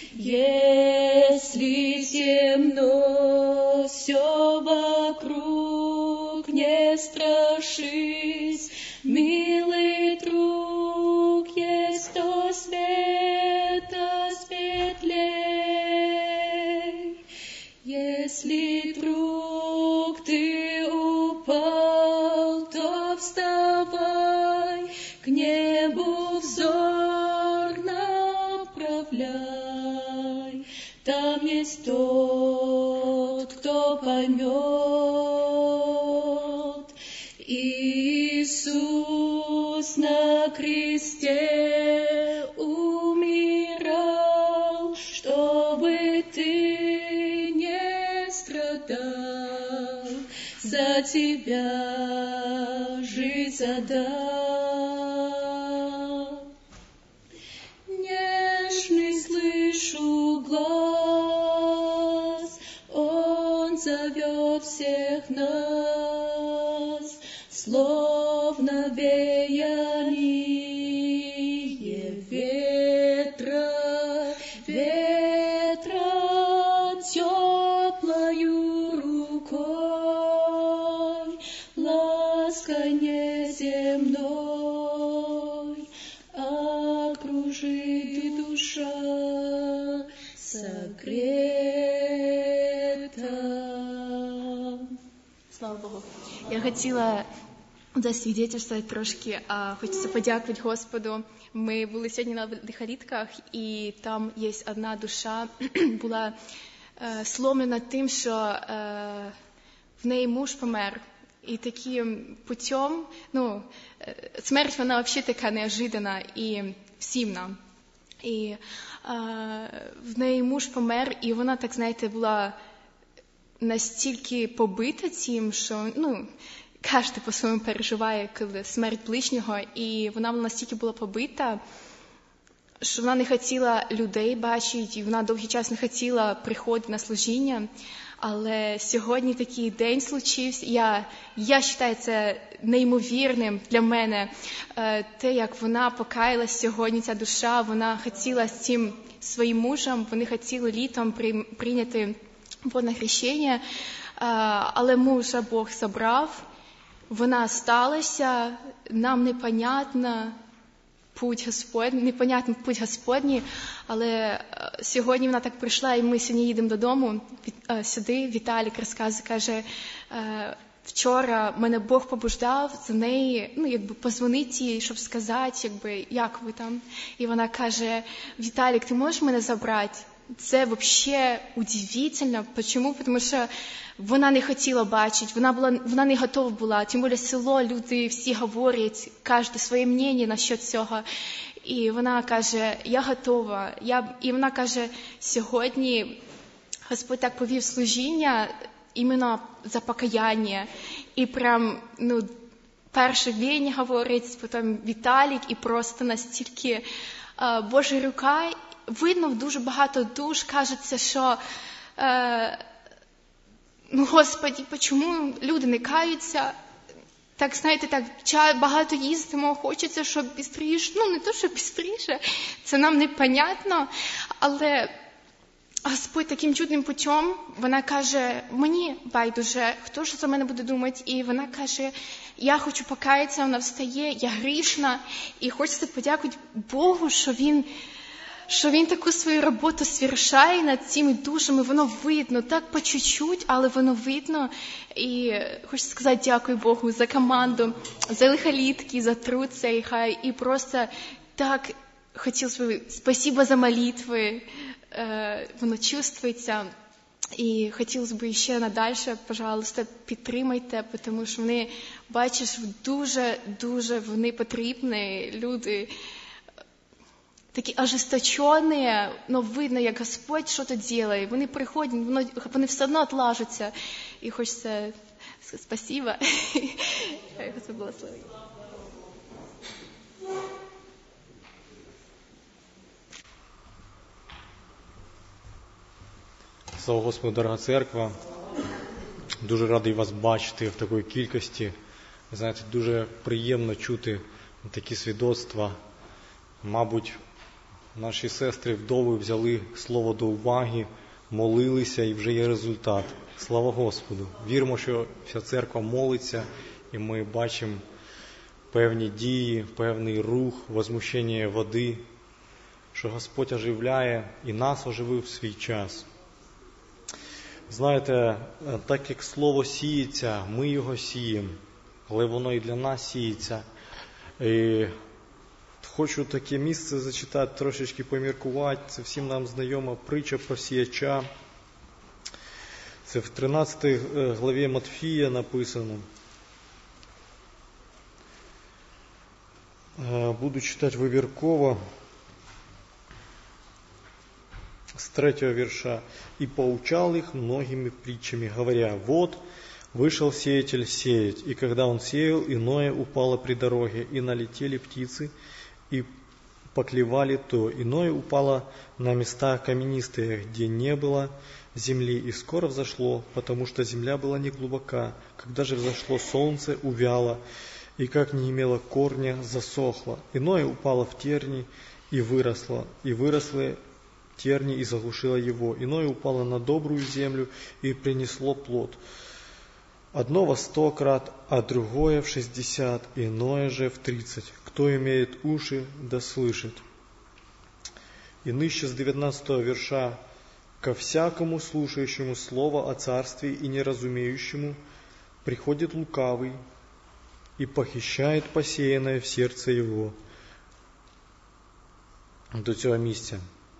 Если темно все вокруг, не страшись, милый друг, есть то света светлей. Если, друг, ты упал, то вставай, к небу взор направляй. Там есть тот, кто поймет. Иисус на кресте умирал, чтобы ты не страдал, за тебя жизнь отдал. Нежный слышу глаз, Он зовет всех нас, словно веяние ветра, ветра теплою рукой, лаской неземной окружит душа согрета. Слава Богу. Я хотіла засвідчити трошки, а хочеться подякувати Господу. Ми були сьогодні на лихолітках, і там є одна душа, була е, сломлена тим, що е, в неї муж помер. І таким путем, ну, смерть, вона взагалі така неожиданна і всім нам. І е, в неї муж помер, і вона, так знаєте, була настільки побита цим, що, ну, кожен по-своєму переживає, коли смерть ближнього, і вона настільки була побита, що вона не хотіла людей бачити, і вона довгий час не хотіла приходити на служіння. Але сьогодні такий день случився. Я, я вважаю це неймовірним для мене. Те, як вона покаялась сьогодні, ця душа, вона хотіла з цим своїм мужем, вони хотіли літом прийняти водне хрещення, але мужа Бог забрав. Вона сталася, нам непонятно путь Господній, непонятний путь Господній, але сьогодні вона так прийшла, і ми сьогодні їдемо додому, сюди, Віталік розказує, каже, вчора мене Бог побуждав за неї, ну, якби позвонити їй, щоб сказати, якби, як ви там. І вона каже, Віталік, ти можеш мене забрати? Це взагалі удивительно. Чому? Тому що вона не хотіла бачити, вона, була, вона не готова була. Тим більше село, люди всі говорять, кожен своє мнення насчет цього. І вона каже, я готова. Я... І вона каже, сьогодні Господь так повів служіння іменно за покаяння. І прям, ну, перший він говорить, потім Віталік, і просто настільки е, Божа рука. Видно, дуже багато душ кажеться, що е, ну, Господи, чому люди не каються? Так, знаєте, так, багато їздимо, хочеться, щоб бістріше, ну, не то, що бістріше, це нам непонятно, але Господь таким чудним путем, вона каже, мені байдуже, хто ж за мене буде думати, і вона каже, я хочу покаятися, вона встає, я грішна, і хочеться подякувати Богу, що він, що він таку свою роботу свершає над цими душами, воно видно, так по чуть-чуть, але воно видно. І хочу сказати дякую Богу за команду, за лихолітки, за труд цей хай, і просто так хотілося б, спасибо за молитви, е, воно чувствується. І хотілося б ще надальше, пожалуйста, підтримайте, тому що вони, бачиш, дуже-дуже вони потрібні, люди такі ожесточені, но видно, як Господь щось робить. Вони приходять, вони, вони все одно отлажуться. І хочеться сказати спасибо. Хай Господь благословить. Слава Господу, дорога церква. Дуже радий вас бачити в такій кількості. Ви знаєте, дуже приємно чути такі свідоцтва. Мабуть, наші сестри вдови взяли слово до уваги, молилися і вже є результат. Слава Господу. Віримо, що вся церква молиться і ми бачимо певні дії, певний рух, возмущення води, що Господь оживляє і нас оживив в свій час. Знаєте, так як слово сіється, ми його сіємо, але воно і для нас сіється. І хочу таке місце зачитати, трошечки поміркувати. Це всім нам знайома притча про сіяча. Це в тринадцятій главі Матфія написано. Буду читати вибірково. С третьего верша. «И поучал их многими притчами, говоря, вот, вышел сеятель сеять, и когда он сеял, иное упало при дороге, и налетели птицы, и поклевали то, иное упало на места каменистые, где не было земли, и скоро взошло, потому что земля была не глубока. Когда же взошло солнце, увяло, и как не имело корня, засохло. Иное упало в терни, и выросло, и выросло терни и заглушило его. Иное упало на добрую землю и принесло плод. Одно во сто крат, а другое в шестьдесят, иное же в тридцать. Кто имеет уши, да слышит». И ныще с девятнадцатого верша. «Ко всякому слушающему слово о царстве и неразумеющему приходит лукавый и похищает посеянное в сердце его». До цього місця.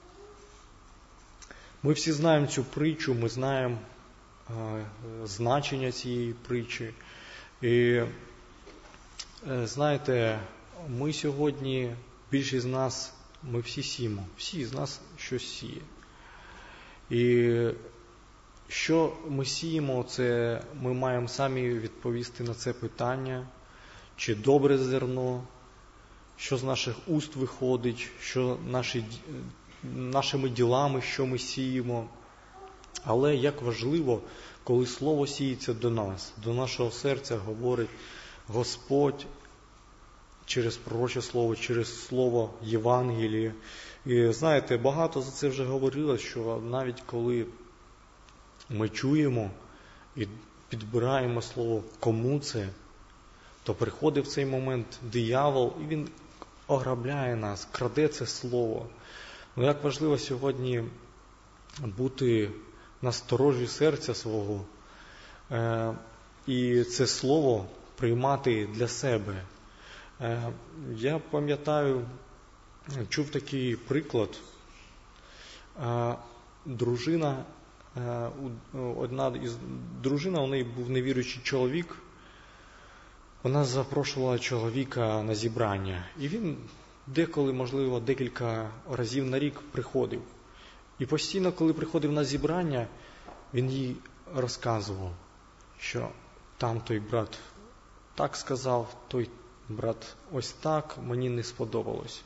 Ми всі знаємо цю притчу, ми знаємо е, значення цієї притчі. І, е, знаєте, ми сьогодні, більшість з нас, ми всі сіємо. Всі з нас щось сіє. І що ми сіємо, це ми маємо самі відповісти на це питання, чи добре зерно, що з наших уст виходить, що наші нашими ділами, що ми сіємо. Але як важливо, коли слово сіється до нас, до нашого серця говорить Господь через пророче слово, через слово Євангелія. І знаєте, багато за це вже говорилось, що навіть коли ми чуємо і підбираємо слово «кому це», то приходить в цей момент диявол, і він ограбляє нас, краде це слово. Ну, як важливо сьогодні бути насторожі серця свого е, і це слово приймати для себе. Е, я пам'ятаю, чув такий приклад. Е, дружина, е, одна із дружина, у неї був невіруючий чоловік. Вона запрошувала чоловіка на зібрання. І він деколи, можливо, декілька разів на рік приходив. І постійно, коли приходив на зібрання, він їй розказував, що там той брат так сказав, той брат ось так, мені не сподобалось.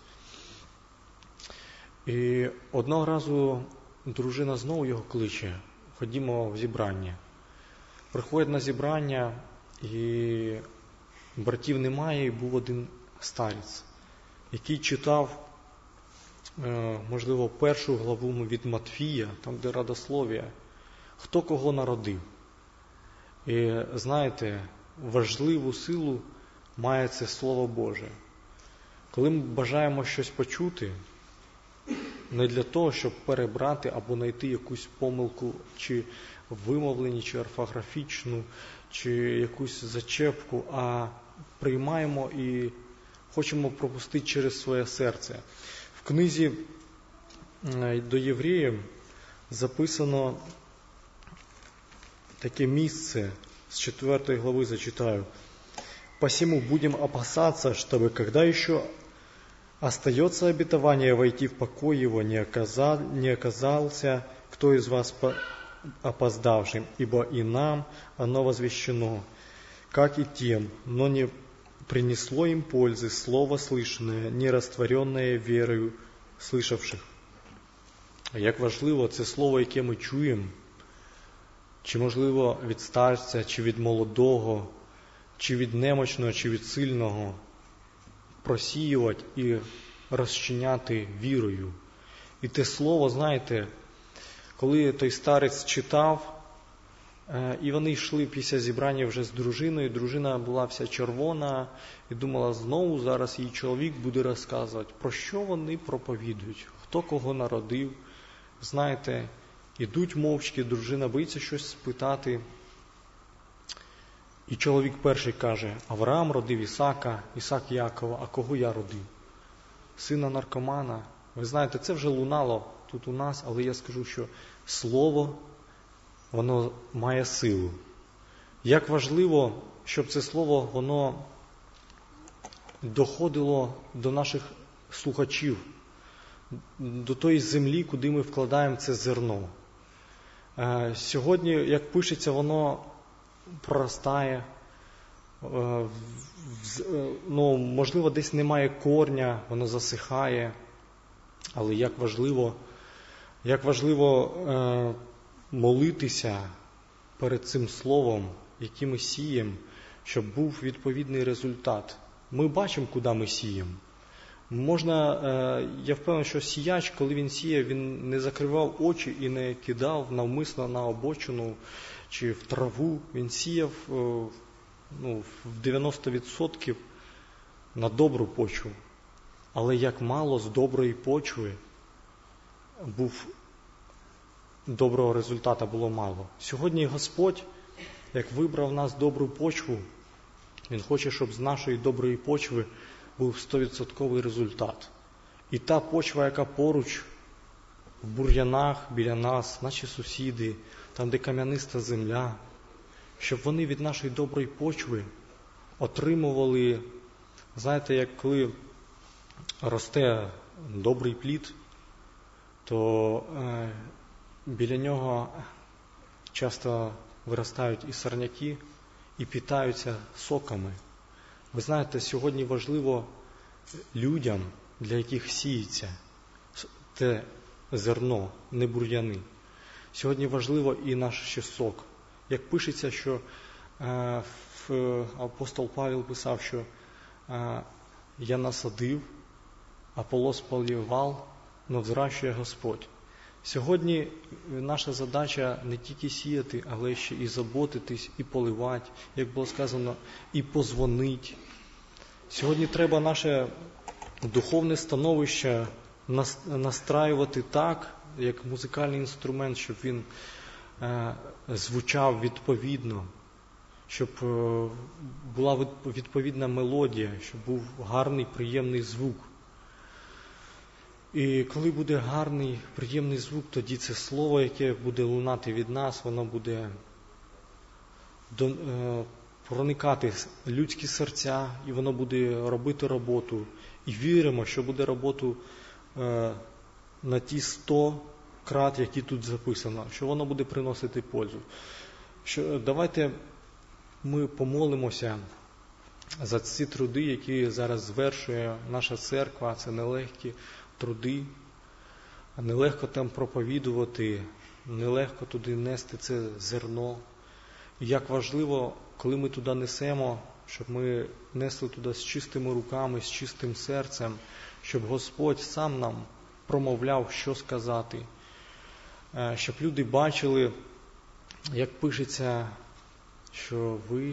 І одного разу дружина знову його кличе, ходімо в зібрання. Приходять на зібрання, і братів немає, і був один старець, який читав, можливо, першу главу від Матфія, там, де радослов'я, хто кого народив. І знаєте, важливу силу має це Слово Боже. Коли ми бажаємо щось почути, не для того, щоб перебрати або знайти якусь помилку, чи вимовлені, чи орфографічну, чи якусь зачепку, а приймаємо і хочемо пропустити через своє серце. В книзі до Євреїв записано таке місце, з четвертої глави зачитаю. «Посему будем опасаться, чтобы, когда еще остается обетование войти в покой его, не, оказал, не оказался кто из вас опоздавшим, ибо и нам оно возвещено, как и тем, но не принесло им пользы слово слышанное, не растворенное верою слышавших». Як важливо це слово, яке ми чуємо, чи, можливо, від старця, чи від молодого, чи від немощного, чи від сильного, просіювати і розчиняти вірою. І те слово, знаєте, коли той старець читав, і вони йшли після зібрання вже з дружиною, дружина була вся червона і думала, знову зараз її чоловік буде розказувати, про що вони проповідують, хто кого народив. Знаєте, ідуть мовчки, дружина боїться щось спитати. І чоловік перший каже, Авраам родив Ісака, Ісак Якова, а кого я родив? Сина наркомана. Ви знаєте, це вже лунало тут у нас, але я скажу, що слово, воно має силу. Як важливо, щоб це слово, воно доходило до наших слухачів, до тої землі, куди ми вкладаємо це зерно. Сьогодні, як пишеться, воно проростає, ну, можливо, десь немає корня, воно засихає, але як важливо, як важливо молитися перед цим словом, яке ми сіємо, щоб був відповідний результат. Ми бачимо, куди ми сіємо. Можна, я впевнений, що сіяч, коли він сіє, він не закривав очі і не кидав навмисно на обочину чи в траву. Він сіяв, ну, в дев'яносто відсотків на добру почву. Але як мало з доброї почви був доброго результату було мало. Сьогодні Господь, як вибрав нас добру почву, Він хоче, щоб з нашої доброї почви був сто відсотків результат. І та почва, яка поруч, в бур'янах, біля нас, наші сусіди, там, де кам'яниста земля, щоб вони від нашої доброї почви отримували, знаєте, як коли росте добрий плід, то е, біля нього часто виростають і сорняки, і питаються соками. Ви знаєте, сьогодні важливо людям, для яких сіється те зерно, не бур'яни. Сьогодні важливо і наш ще сок. Як пишеться, що е, в, апостол Павел писав, що е, я насадив, Аполос полівав, но взращує Господь. Сьогодні наша задача не тільки сіяти, але ще і заботитись, і поливати, як було сказано, і позвонити. Сьогодні треба наше духовне становище настраювати так, як музикальний інструмент, щоб він е, звучав відповідно, щоб е, була відповідна мелодія, щоб був гарний, приємний звук. І коли буде гарний, приємний звук, тоді це слово, яке буде лунати від нас, воно буде до, е, проникати людські серця, і воно буде робити роботу. І віримо, що буде роботу е, на ті сто крат, які тут записано, що воно буде приносити пользу. Що, давайте ми помолимося за ці труди, які зараз звершує наша церква. Це нелегкі труди, нелегко там проповідувати, нелегко туди нести це зерно. І як важливо, коли ми туди несемо, щоб ми несли туди з чистими руками, з чистим серцем, щоб Господь сам нам промовляв, що сказати, щоб люди бачили, як пишеться, що ви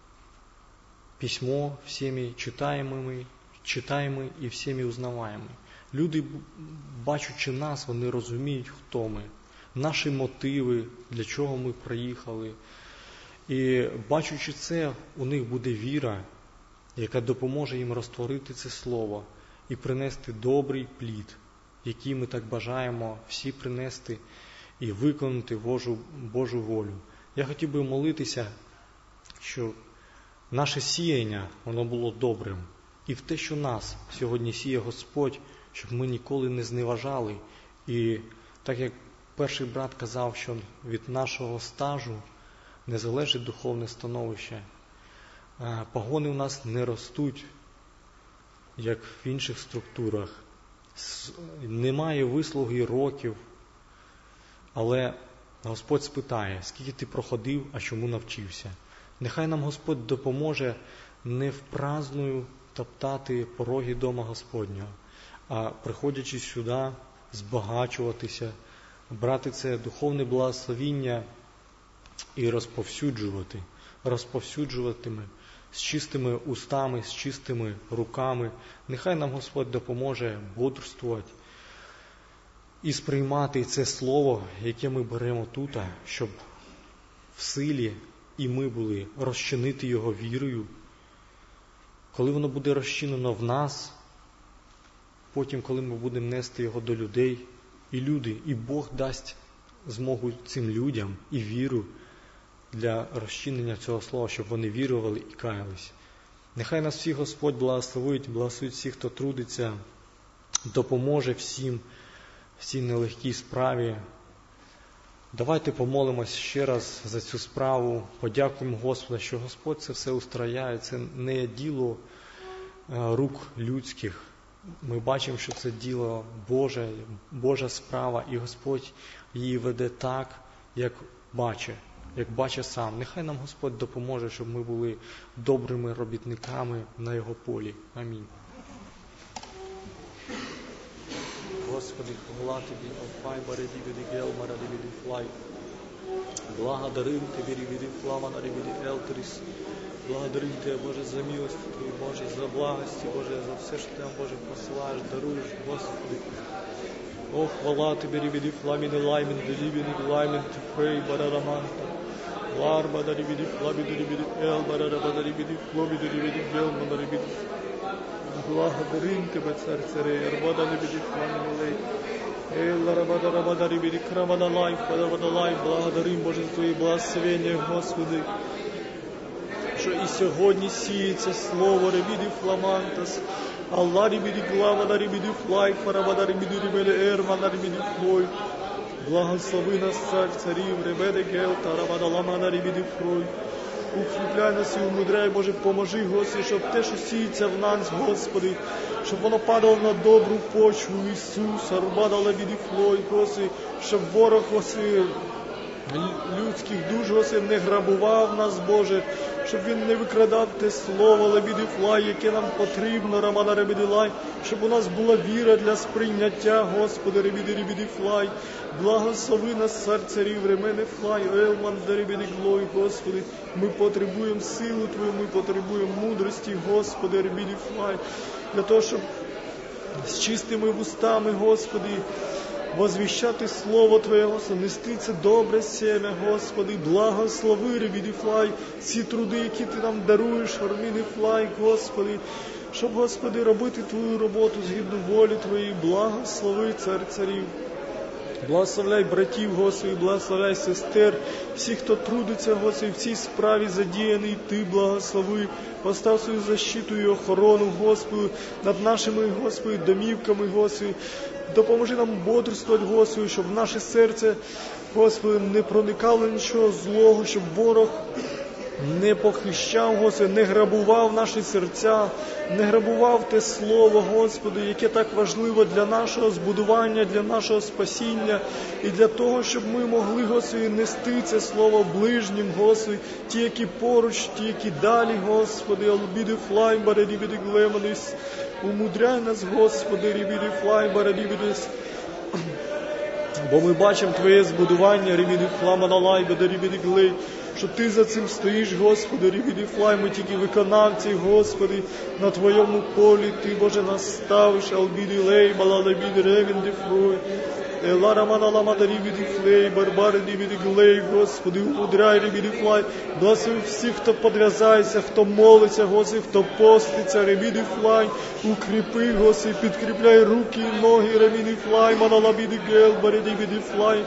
письмо всіми читаємими, читаємо і всіми узнаваємо. Люди, бачучи нас, вони розуміють, хто ми, наші мотиви, для чого ми приїхали. І бачучи це, у них буде віра, яка допоможе їм розтворити це слово і принести добрий плід, який ми так бажаємо всі принести і виконати Божу, Божу волю. Я хотів би молитися, щоб наше сіяння, воно було добрим. І в те, що нас сьогодні сіє Господь, щоб ми ніколи не зневажали. І так як перший брат казав, що від нашого стажу не залежить духовне становище. Погони у нас не ростуть, як в інших структурах. Немає вислуги років, але Господь спитає, скільки ти проходив, а чому навчився. Нехай нам Господь допоможе не впразною топтати пороги дома Господнього, а приходячи сюди, збагачуватися, брати це духовне благословіння і розповсюджувати, розповсюджуватиме з чистими устами, з чистими руками. Нехай нам Господь допоможе бодрствувати і сприймати це слово, яке ми беремо тут, щоб в силі і ми були розчинити його вірою. Коли воно буде розчинено в нас, потім, коли ми будемо нести його до людей, і люди, і Бог дасть змогу цим людям і віру для розчинення цього слова, щоб вони вірували і каялись. Нехай нас всіх Господь благословить, благословить всіх, хто трудиться, допоможе всім в цій нелегкій справі. Давайте помолимось ще раз за цю справу, подякуємо Господу, що Господь це все устрояє, це не діло рук людських. Ми бачимо, що це діло Боже, Божа справа, і Господь її веде так, як бачить, як бачить сам. Нехай нам Господь допоможе, щоб ми були добрими робітниками на Його полі. Амінь. Господи, хвала Тобі, Алфай, Бареді, Біді, Гел, Мараді, Біді, Флай. Благодарим Тебе, Біді, Флама, Наді, Біді, Елтеріс. Благодарим Тебе, Боже, за милость Твою, Боже, за благості, Боже, за все, що Ти нам, Боже, посилаєш, даруєш, Господи. О, хвала Тебе, Рібіді, Фламіни, Лаймін, Делібіни, Лаймін, Тифрей, Барараманта. Ларба, Дарібіді, Фламіди, Рібіді, Ел, Барараба, Дарібіді, Фломіди, Рібіді, Гел, Манарібіді. Благодарим Тебе, Царь Царей, Арбада, Рібіді, Фламіни, Лей. Ел, Арабада, Рабада, Рібіді, Крамада, Лайм, Падавада, Лайм. Благодарим, Боже, за Твої благословення, Господи. Що і сьогодні сіється слово Ребіді Фламантас, Алла Ребіді Глава, на Ребіді Флай, Фарабада Ребіді Ребеде Ерма, на Ребіді Флой. Благослови нас, Царь Царів, Ребеде Гел, Тарабада Лама, на Ребіді Флой. Укріпляй нас і умудряй, Боже, поможи, Господи, щоб те, що сіється в нас, Господи, щоб воно падало на добру почву, Ісус, Арбада Лебіді Флой, Господи, щоб ворог, Господи, людських душ, Господи, не грабував нас, Боже, щоб він не викрадав те слово Лебіді Флай, яке нам потрібно, Рамана Ребіді Лай, щоб у нас була віра для сприйняття, Господи, Ребіді Ребіді Флай. Благослови нас, Царь Царів, Ремене Флай, Елман Ребіді Глой, Господи. Ми потребуємо силу Твою, ми потребуємо мудрості, Господи, Ребіді Флай, для того, щоб з чистими вустами, Господи, возвіщати Слово Твоє, Господи, нести це добре семя, Господи, благослови, Ребіді Флай, ці труди, які Ти нам даруєш, Ребіді Флай, Господи, щоб, Господи, робити Твою роботу згідно волі Твоєї, благослови, Царь Царів. Благословляй братів, Господи, благословляй сестер, всіх, хто трудиться, Господи, в цій справі задіяний, Ти благослови. Постав свою защиту і охорону, Господи, над нашими, Господи, домівками, Господи. Допоможи нам бодрствувати, Господи, щоб в наше серце, Господи, не проникало нічого злого, щоб ворог не похищав, Господи, не грабував наші серця, не грабував те Слово, Господи, яке так важливо для нашого збудування, для нашого спасіння і для того, щоб ми могли, Господи, нести це Слово ближнім, Господи, ті, які поруч, ті, які далі, Господи, албіди флайбари, рібіди глеманис, умудряй нас, Господи, рібіди флайбари, рібідис. Бо ми бачимо Твоє збудування, рібіди фламаналай, беда рібіди глей, що Ти за цим стоїш, Господи, рібіди флай, ми тільки виконавці, Господи, на Твоєму полі Ти, Боже, нас ставиш, албіди лей, балалабіди ревінди фрой, елара маналамада рібіди флей, барбари рібіди глей, Господи, умудряй рібіди флай, благослови всіх, хто подв'язається, хто молиться, Господи, хто поститься, рібіди флай, укріпи, Господи, підкріпляй руки і ноги, рібіди флай, маналабіди гел, бари рібіди флай,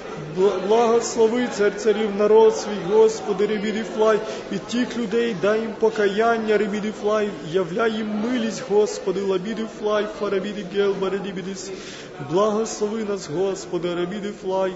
благослови, цар царів, народ свій, Господи, ребіди флай, і тих людей дай їм покаяння, ребіди флай, являй їм милість, Господи, лабіди флай, фарабіди гел, баредібідис, благослови нас, Господи, ребіди флай,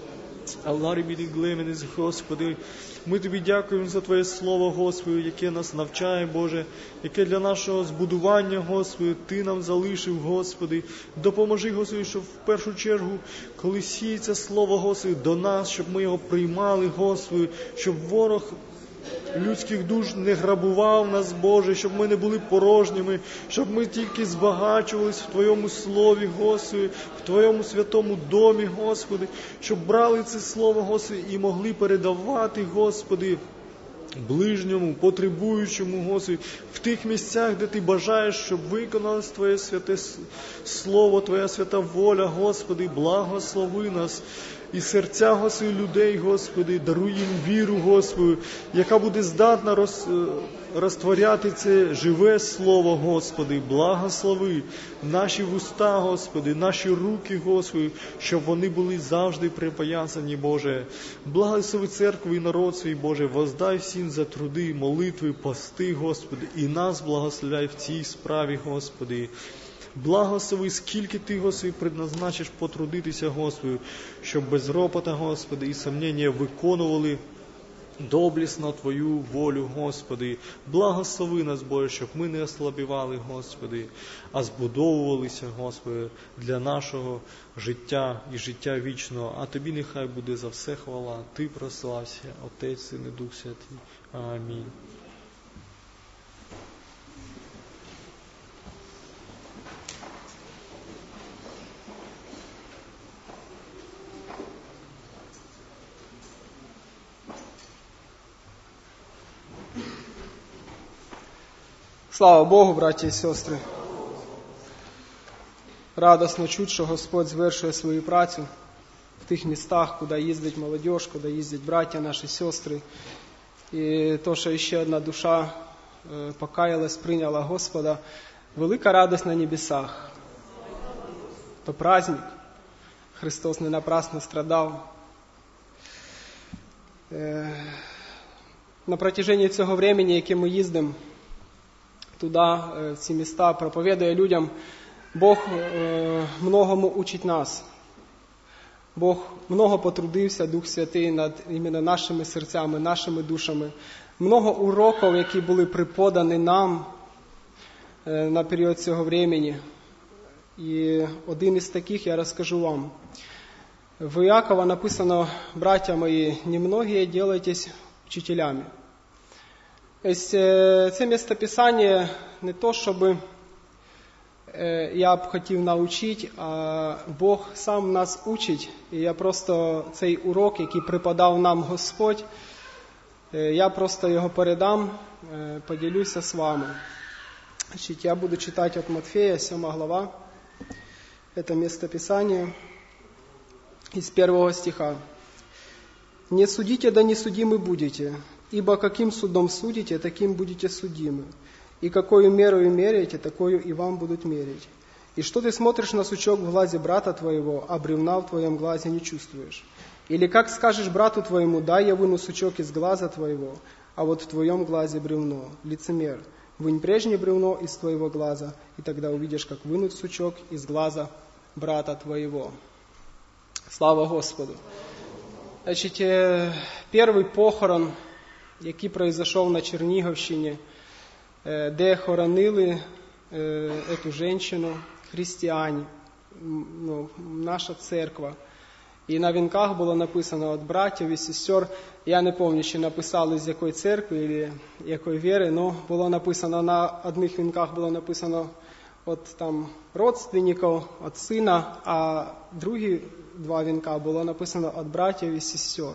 Алла ребіди глеменис, Господи, ми Тобі дякуємо за Твоє Слово, Господи, яке нас навчає, Боже, яке для нашого збудування, Господи, Ти нам залишив, Господи. Допоможи, Господи, щоб в першу чергу, коли сіється Слово, Господи, до нас, щоб ми його приймали, Господи, щоб ворог людських душ не грабував нас, Боже, щоб ми не були порожніми, щоб ми тільки збагачувались в Твоєму Слові, Господи, в Твоєму святому домі, Господи, щоб брали це Слово, Господи, і могли передавати, Господи, ближньому, потребуючому, Господи, в тих місцях, де Ти бажаєш, щоб виконалось Твоє святе Слово, Твоя свята воля, Господи, благослови нас. І серця, Господи, людей, Господи, даруй їм віру, Господи, яка буде здатна роз, розтворяти це живе Слово, Господи. Благослови наші вуста, Господи, наші руки, Господи, щоб вони були завжди припоясані, Боже. Благослови церкву і народ свій, Боже, воздай всім за труди, молитви, пости, Господи, і нас благословляй в цій справі, Господи. Благослови, скільки Ти, Господи, предназначиш потрудитися, Господи, щоб без ропота, Господи, і сумніння виконували доблісно Твою волю, Господи. Благослови нас, Боже, щоб ми не ослабівали, Господи, а збудовувалися, Господи, для нашого життя і життя вічного. А Тобі нехай буде за все хвала. Ти прослався, Отець, Син і Дух Святий. Амінь. Слава Богу, браті і сестри. Радосно чути, що Господь звершує свою працю в тих містах, куди їздить молодіж, куди їздять браття, наші сестри. І то, що ще одна душа покаялась, прийняла Господа, велика радость на небесах. То праздник. Христос не напрасно страдав. На протяжении цього времени, яке ми їздимо туди, в ці міста, проповідує людям, Бог е, многому учить нас. Бог много потрудився, Дух Святий, над іменно нашими серцями, нашими душами. Много уроків, які були преподані нам е, на період цього времени. І один із таких я розкажу вам. В Іакова написано: «Браття мої, немногие делайтесь вчителями». Це місцеписання не то, щоб я б хотів навчити, а Бог сам нас учить. І я просто цей урок, який преподав нам Господь, я просто його передам, поділюся з вами. Значить, я буду читати від Матфея, сьома глава. Это местописание из первого стиха. «Не судите, да не судимы будете, ибо каким судом судите, таким будете судимы. И какую меру меряете, такую и вам будут мерить. И что ты смотришь на сучок в глазе брата твоего, а бревна в твоем глазе не чувствуешь? Или как скажешь брату твоему: дай я выну сучок из глаза твоего, а вот в твоем глазе бревно? Лицемер, вынь прежнее бревно из твоего глаза, и тогда увидишь, как вынуть сучок из глаза брата твоего». Слава Господу! Значит, первый похорон який пройшов на Чернігівщині, де хоронили цю жінку християни, ну, наша церква. І на вінках було написано від братів і сестер, я не пам'ятаю, чи написали з якої церкви, або якої віри, але було написано, на одних вінках було написано від там родственників, від сина, а другі два вінка було написано від братів і сестер.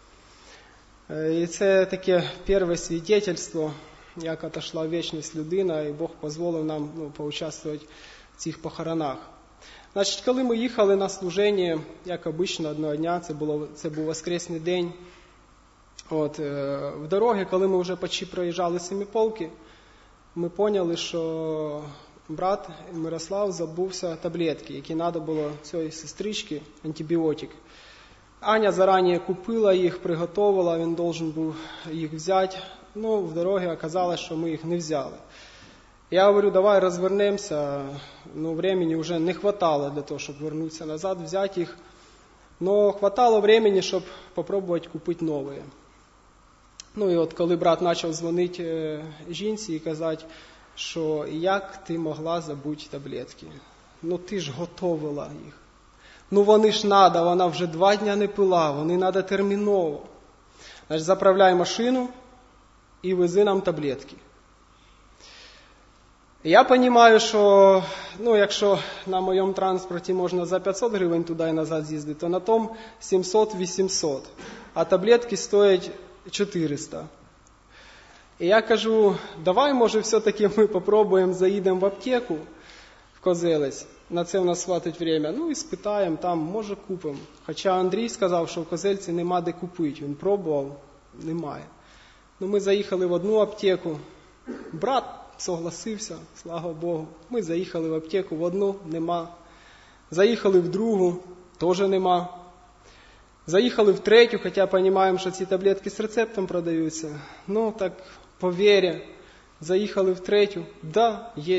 І це таке перше свідчення, як отошла в вічність людина, і Бог дозволив нам ну, поучаствувати в цих похоронах. Значить, коли ми їхали на служення, як обично, одного дня, це, було, це був воскресний день, от, е, в дорогі, коли ми вже почти проїжджали Семиполки, ми поняли, що брат Мирослав забувся таблетки, які треба було цієї сестричці, антибіотик. Аня зарані купила їх, приготувала, він должен був їх взяти, ну, в дорогі оказалось, що ми їх не взяли. Я говорю, давай розвернемося, ну, времени вже не хватало для того, щоб вернутися назад, взяти їх, но хватало времени, щоб попробувати купити нові. Ну, і от коли брат почав дзвонити жінці і казати, що як ти могла забути таблетки? Ну, ти ж готовила їх. Ну, вони ж треба, вона вже два дні не пила, вони треба терміново. Значить, заправляй машину і вези нам таблетки. Я розумію, що ну, якщо на моєму транспорті можна за п'ятсот гривень туди і назад з'їздити, то на тому сімсот-вісімсот, а таблетки стоять чотириста. І я кажу, давай, може, все-таки ми попробуємо, заїдемо в аптеку в Козелець, на це в нас хватить время, ну і спитаємо, там, може, купимо. Хоча Андрій сказав, що в Козельці нема де купити, він пробував, немає. Ну, ми заїхали в одну аптеку, брат согласився, слава Богу. Ми заїхали в аптеку, в одну нема. Заїхали в другу, теж нема. Заїхали в третю, хоча розуміємо, що ці таблетки з рецептом продаються. Ну, так, по вірі. Заїхали в третю, да, є.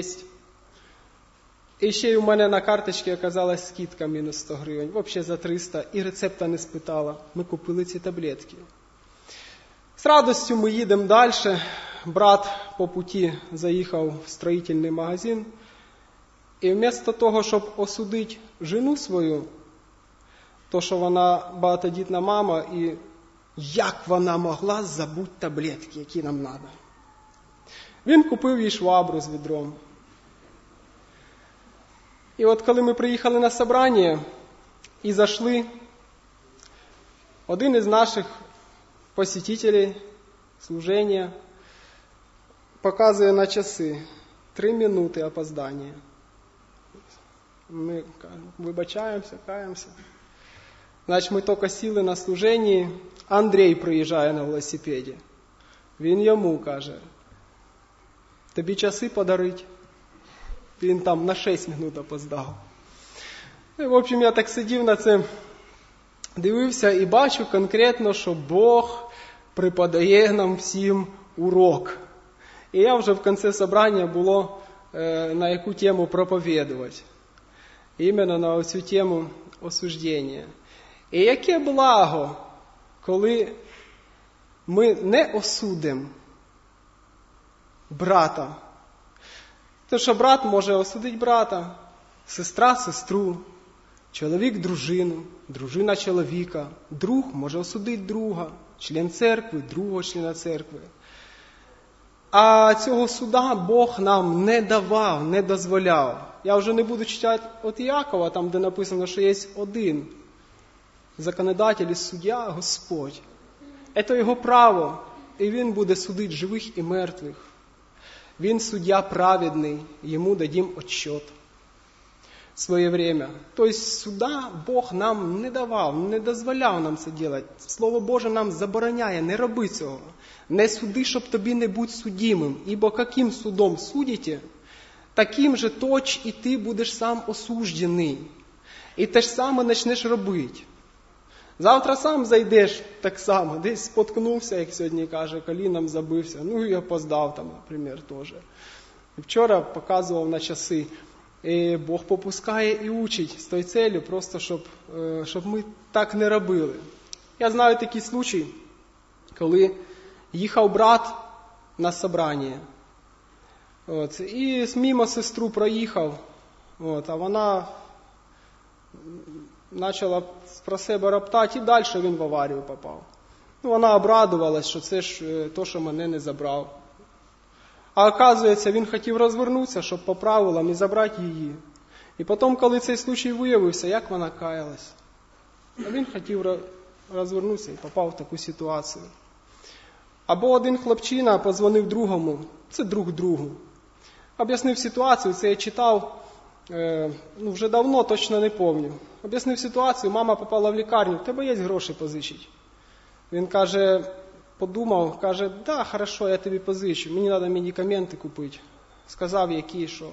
І ще й у мене на карточці оказалась скидка мінус сто гривень, взагалі за триста, і рецепта не спитала. Ми купили ці таблетки. З радістю ми їдемо далі. Брат по путі заїхав в строїтельний магазин, і вместо того, щоб осудити жену свою, то, що вона багатодітна мама, і як вона могла забути таблетки, які нам треба. Він купив їй швабру з відром. І от коли ми приїхали на собрання і зайшли, один із наших посетителей служення показує на часи три минути опоздання. Ми вибачаємося, каємося. Значить, ми тільки сіли на служенні, Андрій приїжджає на велосипеді. Він йому каже, тобі часи подарить? Він там на шість минут опоздав. І, в общем, я так сидів на це, дивився і бачу конкретно, що Бог преподає нам всім урок. І я вже в кінці собрання було е, на яку тему проповідувати. Іменно на цю тему осуждення. І яке благо, коли ми не осудимо брата. Тому що брат може осудити брата, сестра сестру, чоловік дружину, дружина чоловіка, друг може осудити друга, член церкви, другого члена церкви. А цього суда Бог нам не давав, не дозволяв. Я вже не буду читати от Іакова, там де написано, що є один законодатель і суддя, Господь. Це його право, і він буде судити живих і мертвих. Він суддя праведний, йому дадим отчет в своє время. Тобто суда Бог нам не давав, не дозволяв нам це робити. Слово Боже нам забороняє, не роби цього. Не суди, щоб тобі не бути судимим. Ібо яким судом судите, таким же точ і ти будеш сам осуждений. І те ж саме почнеш робити. Завтра сам зайдеш так само, десь споткнувся, як сьогодні каже, коліном забився, ну і опоздав там, наприклад, теж. Вчора показував на часи. І Бог попускає і учить з тою целью, просто щоб, щоб ми так не робили. Я знаю такий случай, коли їхав брат на собрання. От, і мимо сестру проїхав, от, а вона почала про себе роптати, і далі він в аварію попав. Ну, вона обрадувалась, що це ж то, що мене не забрав. А оказується, він хотів розвернутися, щоб по правилам і забрати її. І потім, коли цей случай виявився, як вона каялась. А він хотів розвернутися і попав в таку ситуацію. Або один хлопчина подзвонив другому, це друг другу. Об'яснив ситуацію, це я читав, е, ну вже давно, точно не пам'ятаю. Об'яснив ситуацію, мама попала в лікарню, в тебе є гроші позичити? Він каже, подумав, каже, да, хорошо, я тобі позичу, мені треба медикаменти купити. Сказав, які, що.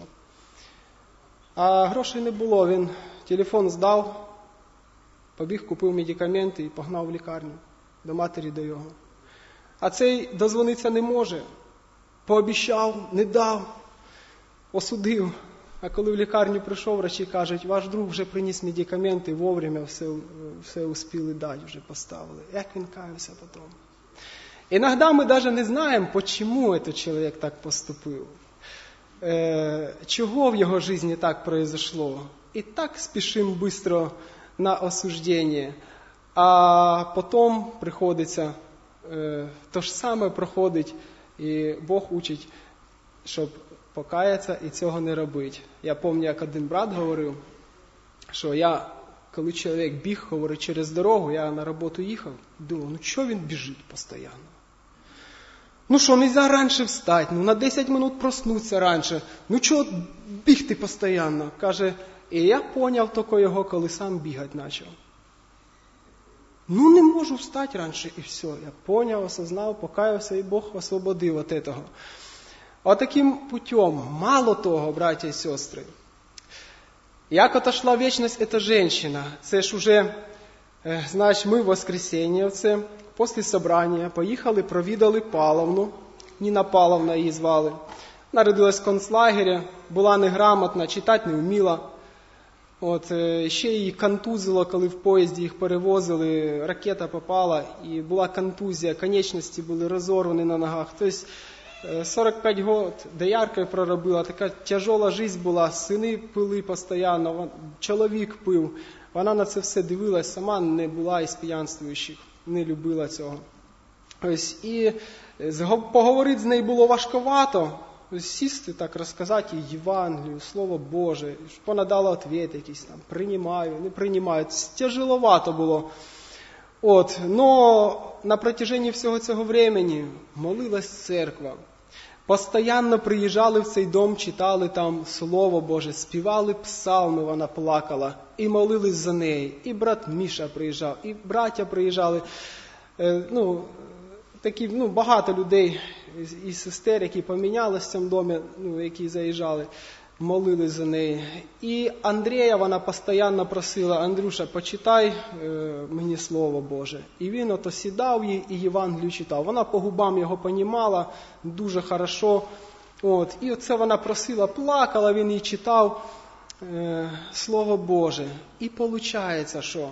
А грошей не було, він телефон здав, побіг, купив медикаменти і погнав в лікарню, до матері, до його. А цей дозвонитися не може, пообіцяв, не дав, осудив. А коли в лікарню прийшов, врачі кажуть, ваш друг вже приніс медикаменти, вовремя все, все успіли дати, вже поставили. Як він каявся потім. Иногда мы даже не знаем, почему этот человек так поступил, э, чего в его жизни так произошло. И так спешим быстро на осуждение, а потом приходится э, то же самое проходить, і Бог учить, щоб покаятися і цього не робити. Я пам'ятаю, як один брат говорив, що я, коли чоловік біг, говорить, через дорогу, я на роботу їхав, думав, ну чого він біжить постійно? Ну що, нельзя раніше встати, ну на десять минут проснутися раніше, ну чого бігти постійно? Каже, і я поняв тільки його, коли сам бігати почав. Ну не можу встати раніше, і все. Я поняв, осознав, покаявся, і Бог освободив від этого. А таким путем, мало того, братья и сестры, як отошла в вечность эта женщина, це ж уже, значить, ми в воскресенье, це, після собрання, поїхали, провідали Павловну, Ніна Павловна її звали, народилась в концлагері, була неграмотна, читати не вміла. От, ще її контузило, коли в поїзді їх перевозили, ракета попала, і була контузія, конечності були розорвані на ногах. Тобто сорок п'ять років дояркою проробила, така тяжола життя була, сини пили постійно, чоловік пив. Вона на це все дивилась, сама не була із п'янствуючих, не любила цього. Ось, і поговорити з нею було важковато, сісти так, розказати їй Євангелію, Слово Боже, щоб вона дала відповідь якийсь там, приймаю, не приймаю. Тяжеловато було. От, но на протяжении всього цього времени молилась церква. Постоянно приїжджали в цей дом, читали там Слово Боже, співали псалми, вона плакала, і молились за неї. І брат Міша приїжджав, і браття приїжджали. Е, ну, такі, ну, багато людей і сестер, які помінялись в цьому домі, ну, які заїжджали, молились за неї. І Андрія вона постійно просила, Андрюша, почитай е, мені Слово Боже. І він ото сідав їй і Євангелію читав. Вона по губам його понімала дуже хорошо. От. І оце вона просила, плакала, він їй читав е, Слово Боже. І виходить, що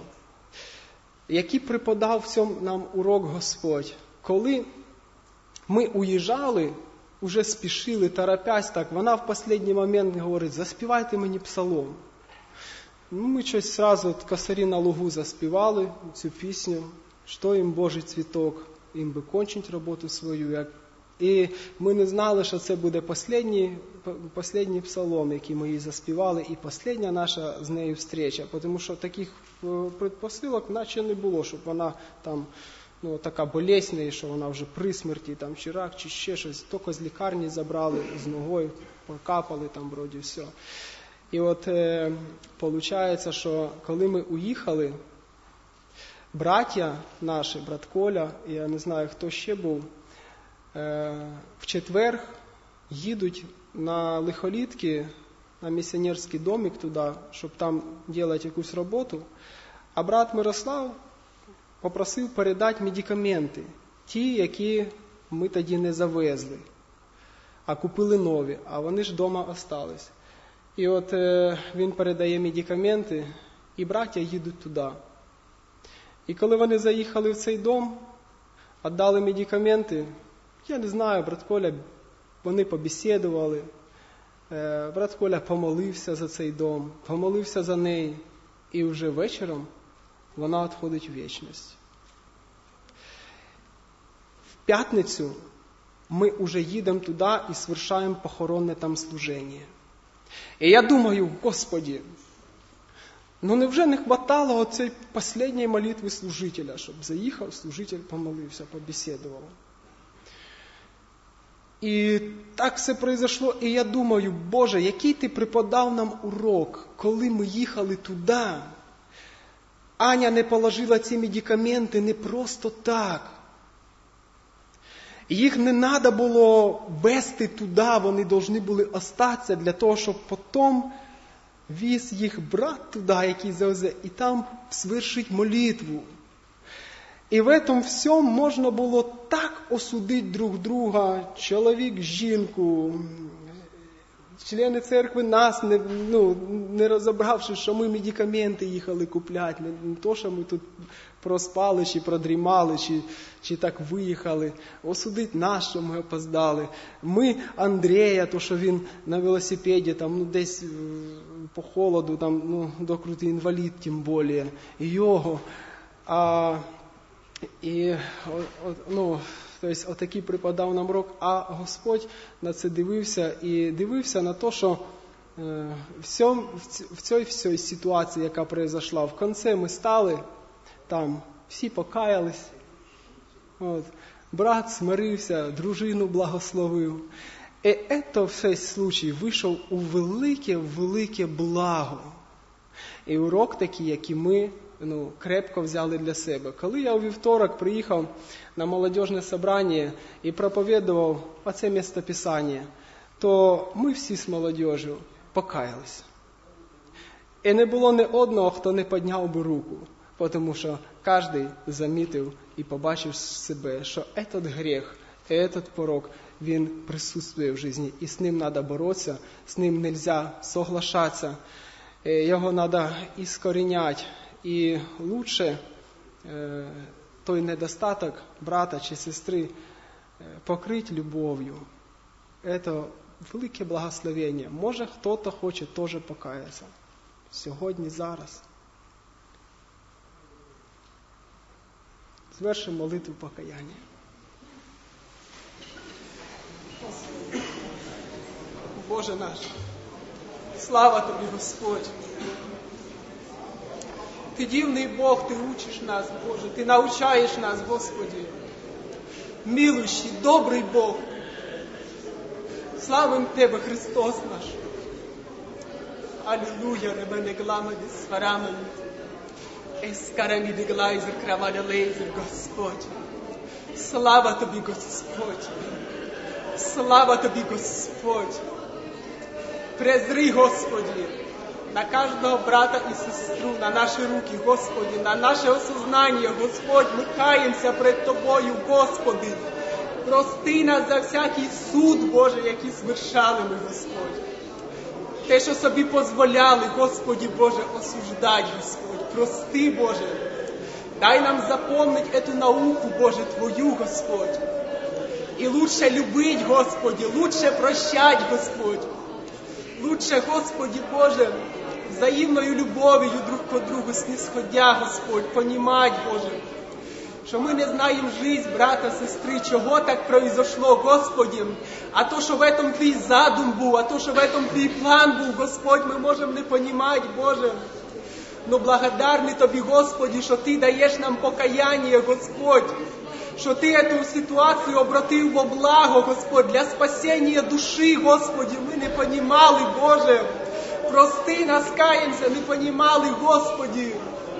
який преподав в цьому нам урок Господь. Коли ми уїжджали, уже спішили, торопясь так, вона в останній момент говорить, заспівайте мені псалом. Ну, ми щось одразу косарі на лугу заспівали цю пісню, що їм Божий цвіток, їм би кончить роботу свою. Як... І ми не знали, що це буде останній, останній псалом, який ми їй заспівали, і остання наша з нею встреча, тому що таких предпосилок наче не було, щоб вона там, ну, така болісна, що вона вже при смерті, там, чи рак, чи ще щось, тільки з лікарні забрали, з ногою покапали, там, вроді, все. І от, е, виходить, що коли ми уїхали, браття наші, брат Коля, я не знаю, хто ще був, е, в четвер їдуть на лихолітки, на місіонерський домик туди, щоб там робити якусь роботу, а брат Мирослав попросив передати медикаменти, ті, які ми тоді не завезли, а купили нові, а вони ж вдома остались. І от е, він передає медикаменти, і браття їдуть туди. І коли вони заїхали в цей дом, віддали медикаменти. Я не знаю, брат Коля, вони побесідували. Брат Коля помолився за цей дом, помолився за неї. І вже вечором вона відходить в вічність. В п'ятницю ми вже їдемо туди і свершаємо похоронне там служення. І я думаю, Господи, ну невже не хватало оцей останньої молитви служителя, щоб заїхав, служитель помолився, побесідував. І так все произошло, і я думаю, Боже, який Ти преподав нам урок, коли ми їхали туди. Аня не положила ці медикаменти не просто так. Їх не треба було вести туди, вони повинні були остатися для того, щоб потім віз їх брат туди, який завезе, і там свершить молитву. І в этом всьому можна було так осудити друг друга, чоловік, жінку, члени церкви нас, не, ну, не розібравши, що ми медикаменти їхали купляти, не, не то, що ми тут проспали, чи продрімали, чи, чи так виїхали. Осудити нас, що ми опоздали. Ми Андрія, то, що він на велосипеді, там, ну, десь по холоду, там, ну, докрутий інвалід, тим більше, і його. А, і, о, ну, тобто, отакий преподав нам урок, а Господь на це дивився і дивився на те, що е, в, цьому, в цій всій ситуації, яка произошла, в кінці ми стали, там всі покаялись, от, брат смирився, дружину благословив. І це в случай вийшов у велике-велике благо. І урок такий, який ми ну, крепко взяли для себе. Коли я у вівторок приїхав на молодіжне собрання і проповідував оце містописання, то ми всі з молодіжю покаялись. І не було ні одного, хто не підняв би руку, тому що кожен замітив і побачив себе, що цей гріх, цей порок, він присутствує в житті, і з ним треба боротися, з ним не можна соглашатися, його треба іскоріняти. І лучше е, той недостаток брата чи сестри е, покрити любов'ю. Це велике благословення. Може, хтось хоче теж покаятися. Сьогодні, зараз. Звершимо молитву покаяння. Боже наш, слава Тобі, Господь! Ти дивний Бог, Ти учиш нас, Боже, Ти навчаєш нас, Господи. Милущий, добрий Бог. Славим Тебе, Христос наш. Аллилуйя, ребене гламади сварамен. Ескарами деглайзер, крамада лейзер, Господь. Слава Тобі, Господь. Слава Тобі, Господь. Презри, Господи, на каждого брата и сестру, на наши руки, Господи, на наше осознание, Господь, мы каемся пред Тобою, Господи. Прости нас за всякий суд, Боже, який свершали ми, Господь. Те, що собі позволяли, Господи, Боже, осуждать, Господь. Прости, Боже. Дай нам запомнить эту науку, Боже, Твою, Господь. И лучше любить, Господи, лучше прощать, Господь. Лучше, Господи, Боже, взаимною любов'ю друг по другу снисходя, Господь, понімать, Боже, що ми не знаємо жизнь брата, сестри, чого так произошло, Господи, а то, що в этом Твій задум був, а то, що в этом Твій план був, Господь, ми можемо не понімати, Боже. Но благодарны Тобі, Господи, що Ти даєш нам покаяння, Господь, що Ти эту ситуацію обратив во благо, Господь, для спасения душі, Господи, ми не понімали, Боже. Прости нас, каємося, не понімали, Господи.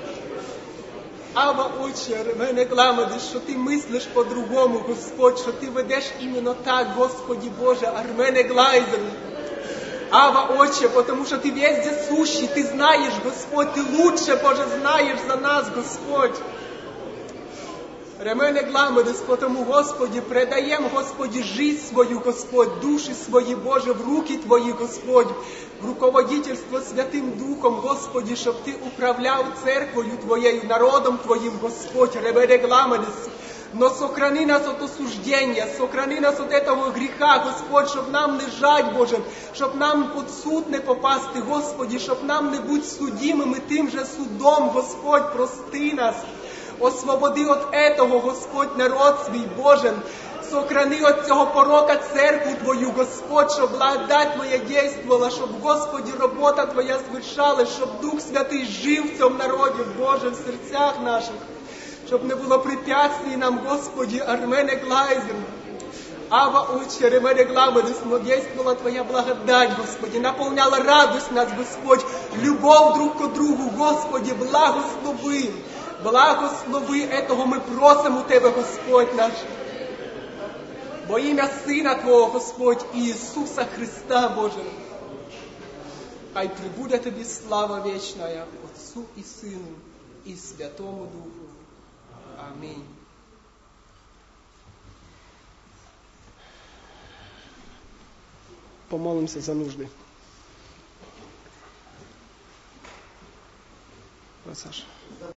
Ава, Отче, мене гламади, що Ти мислиш по-другому, Господь, що Ти ведеш іменно так, Господи Боже, армене глайзер. Ава, Отче, потому что Ты везде сущий, Ты знаешь, Господь, Ты лучше, Боже, знаешь за нас, Господь. Ремене гламадис, потому, Господи, предаем, Господи, жизнь свою, Господь, души свои, Боже, в руки Твои, Господь, в руководительство Святым Духом, Господи, чтоб Ты управлял церковью Твоею, народом Твоим, Господь, Ремене гламадис. Но сохрани нас от осуждения, сохрани нас от этого греха, Господь, щоб нам не жать, Боже, щоб нам під суд не попасти, Господи, щоб нам не бути судимими тим же судом, Господь, прости нас. Освободи от этого, Господь, народ свій, Боже. Сохрани от цього порока церкву Твою, Господь, щоб благодать Твоя действувала, щоб, Господи, робота Твоя звершалась, щоб Дух Святий жив в цьому народі, Боже, в серцях наших. Щоб не було препятствий нам, Господи, Армене Глайзер. Ава, Отче, Ремене Гламедес, но действовала Твоя благодать, Господи, наполняла радость нас, Господь, любов друг к другу, Господи, благослови, благослови, этого ми просимо Тебе, Господь наш. Во ім'я Сина Твого, Господь, Ісуса Христа, Боже. Хай прибуде Тобі слава вічна, Отцу і Сину, і Святому Духу. Амінь. Помолимося за нужди. Саша.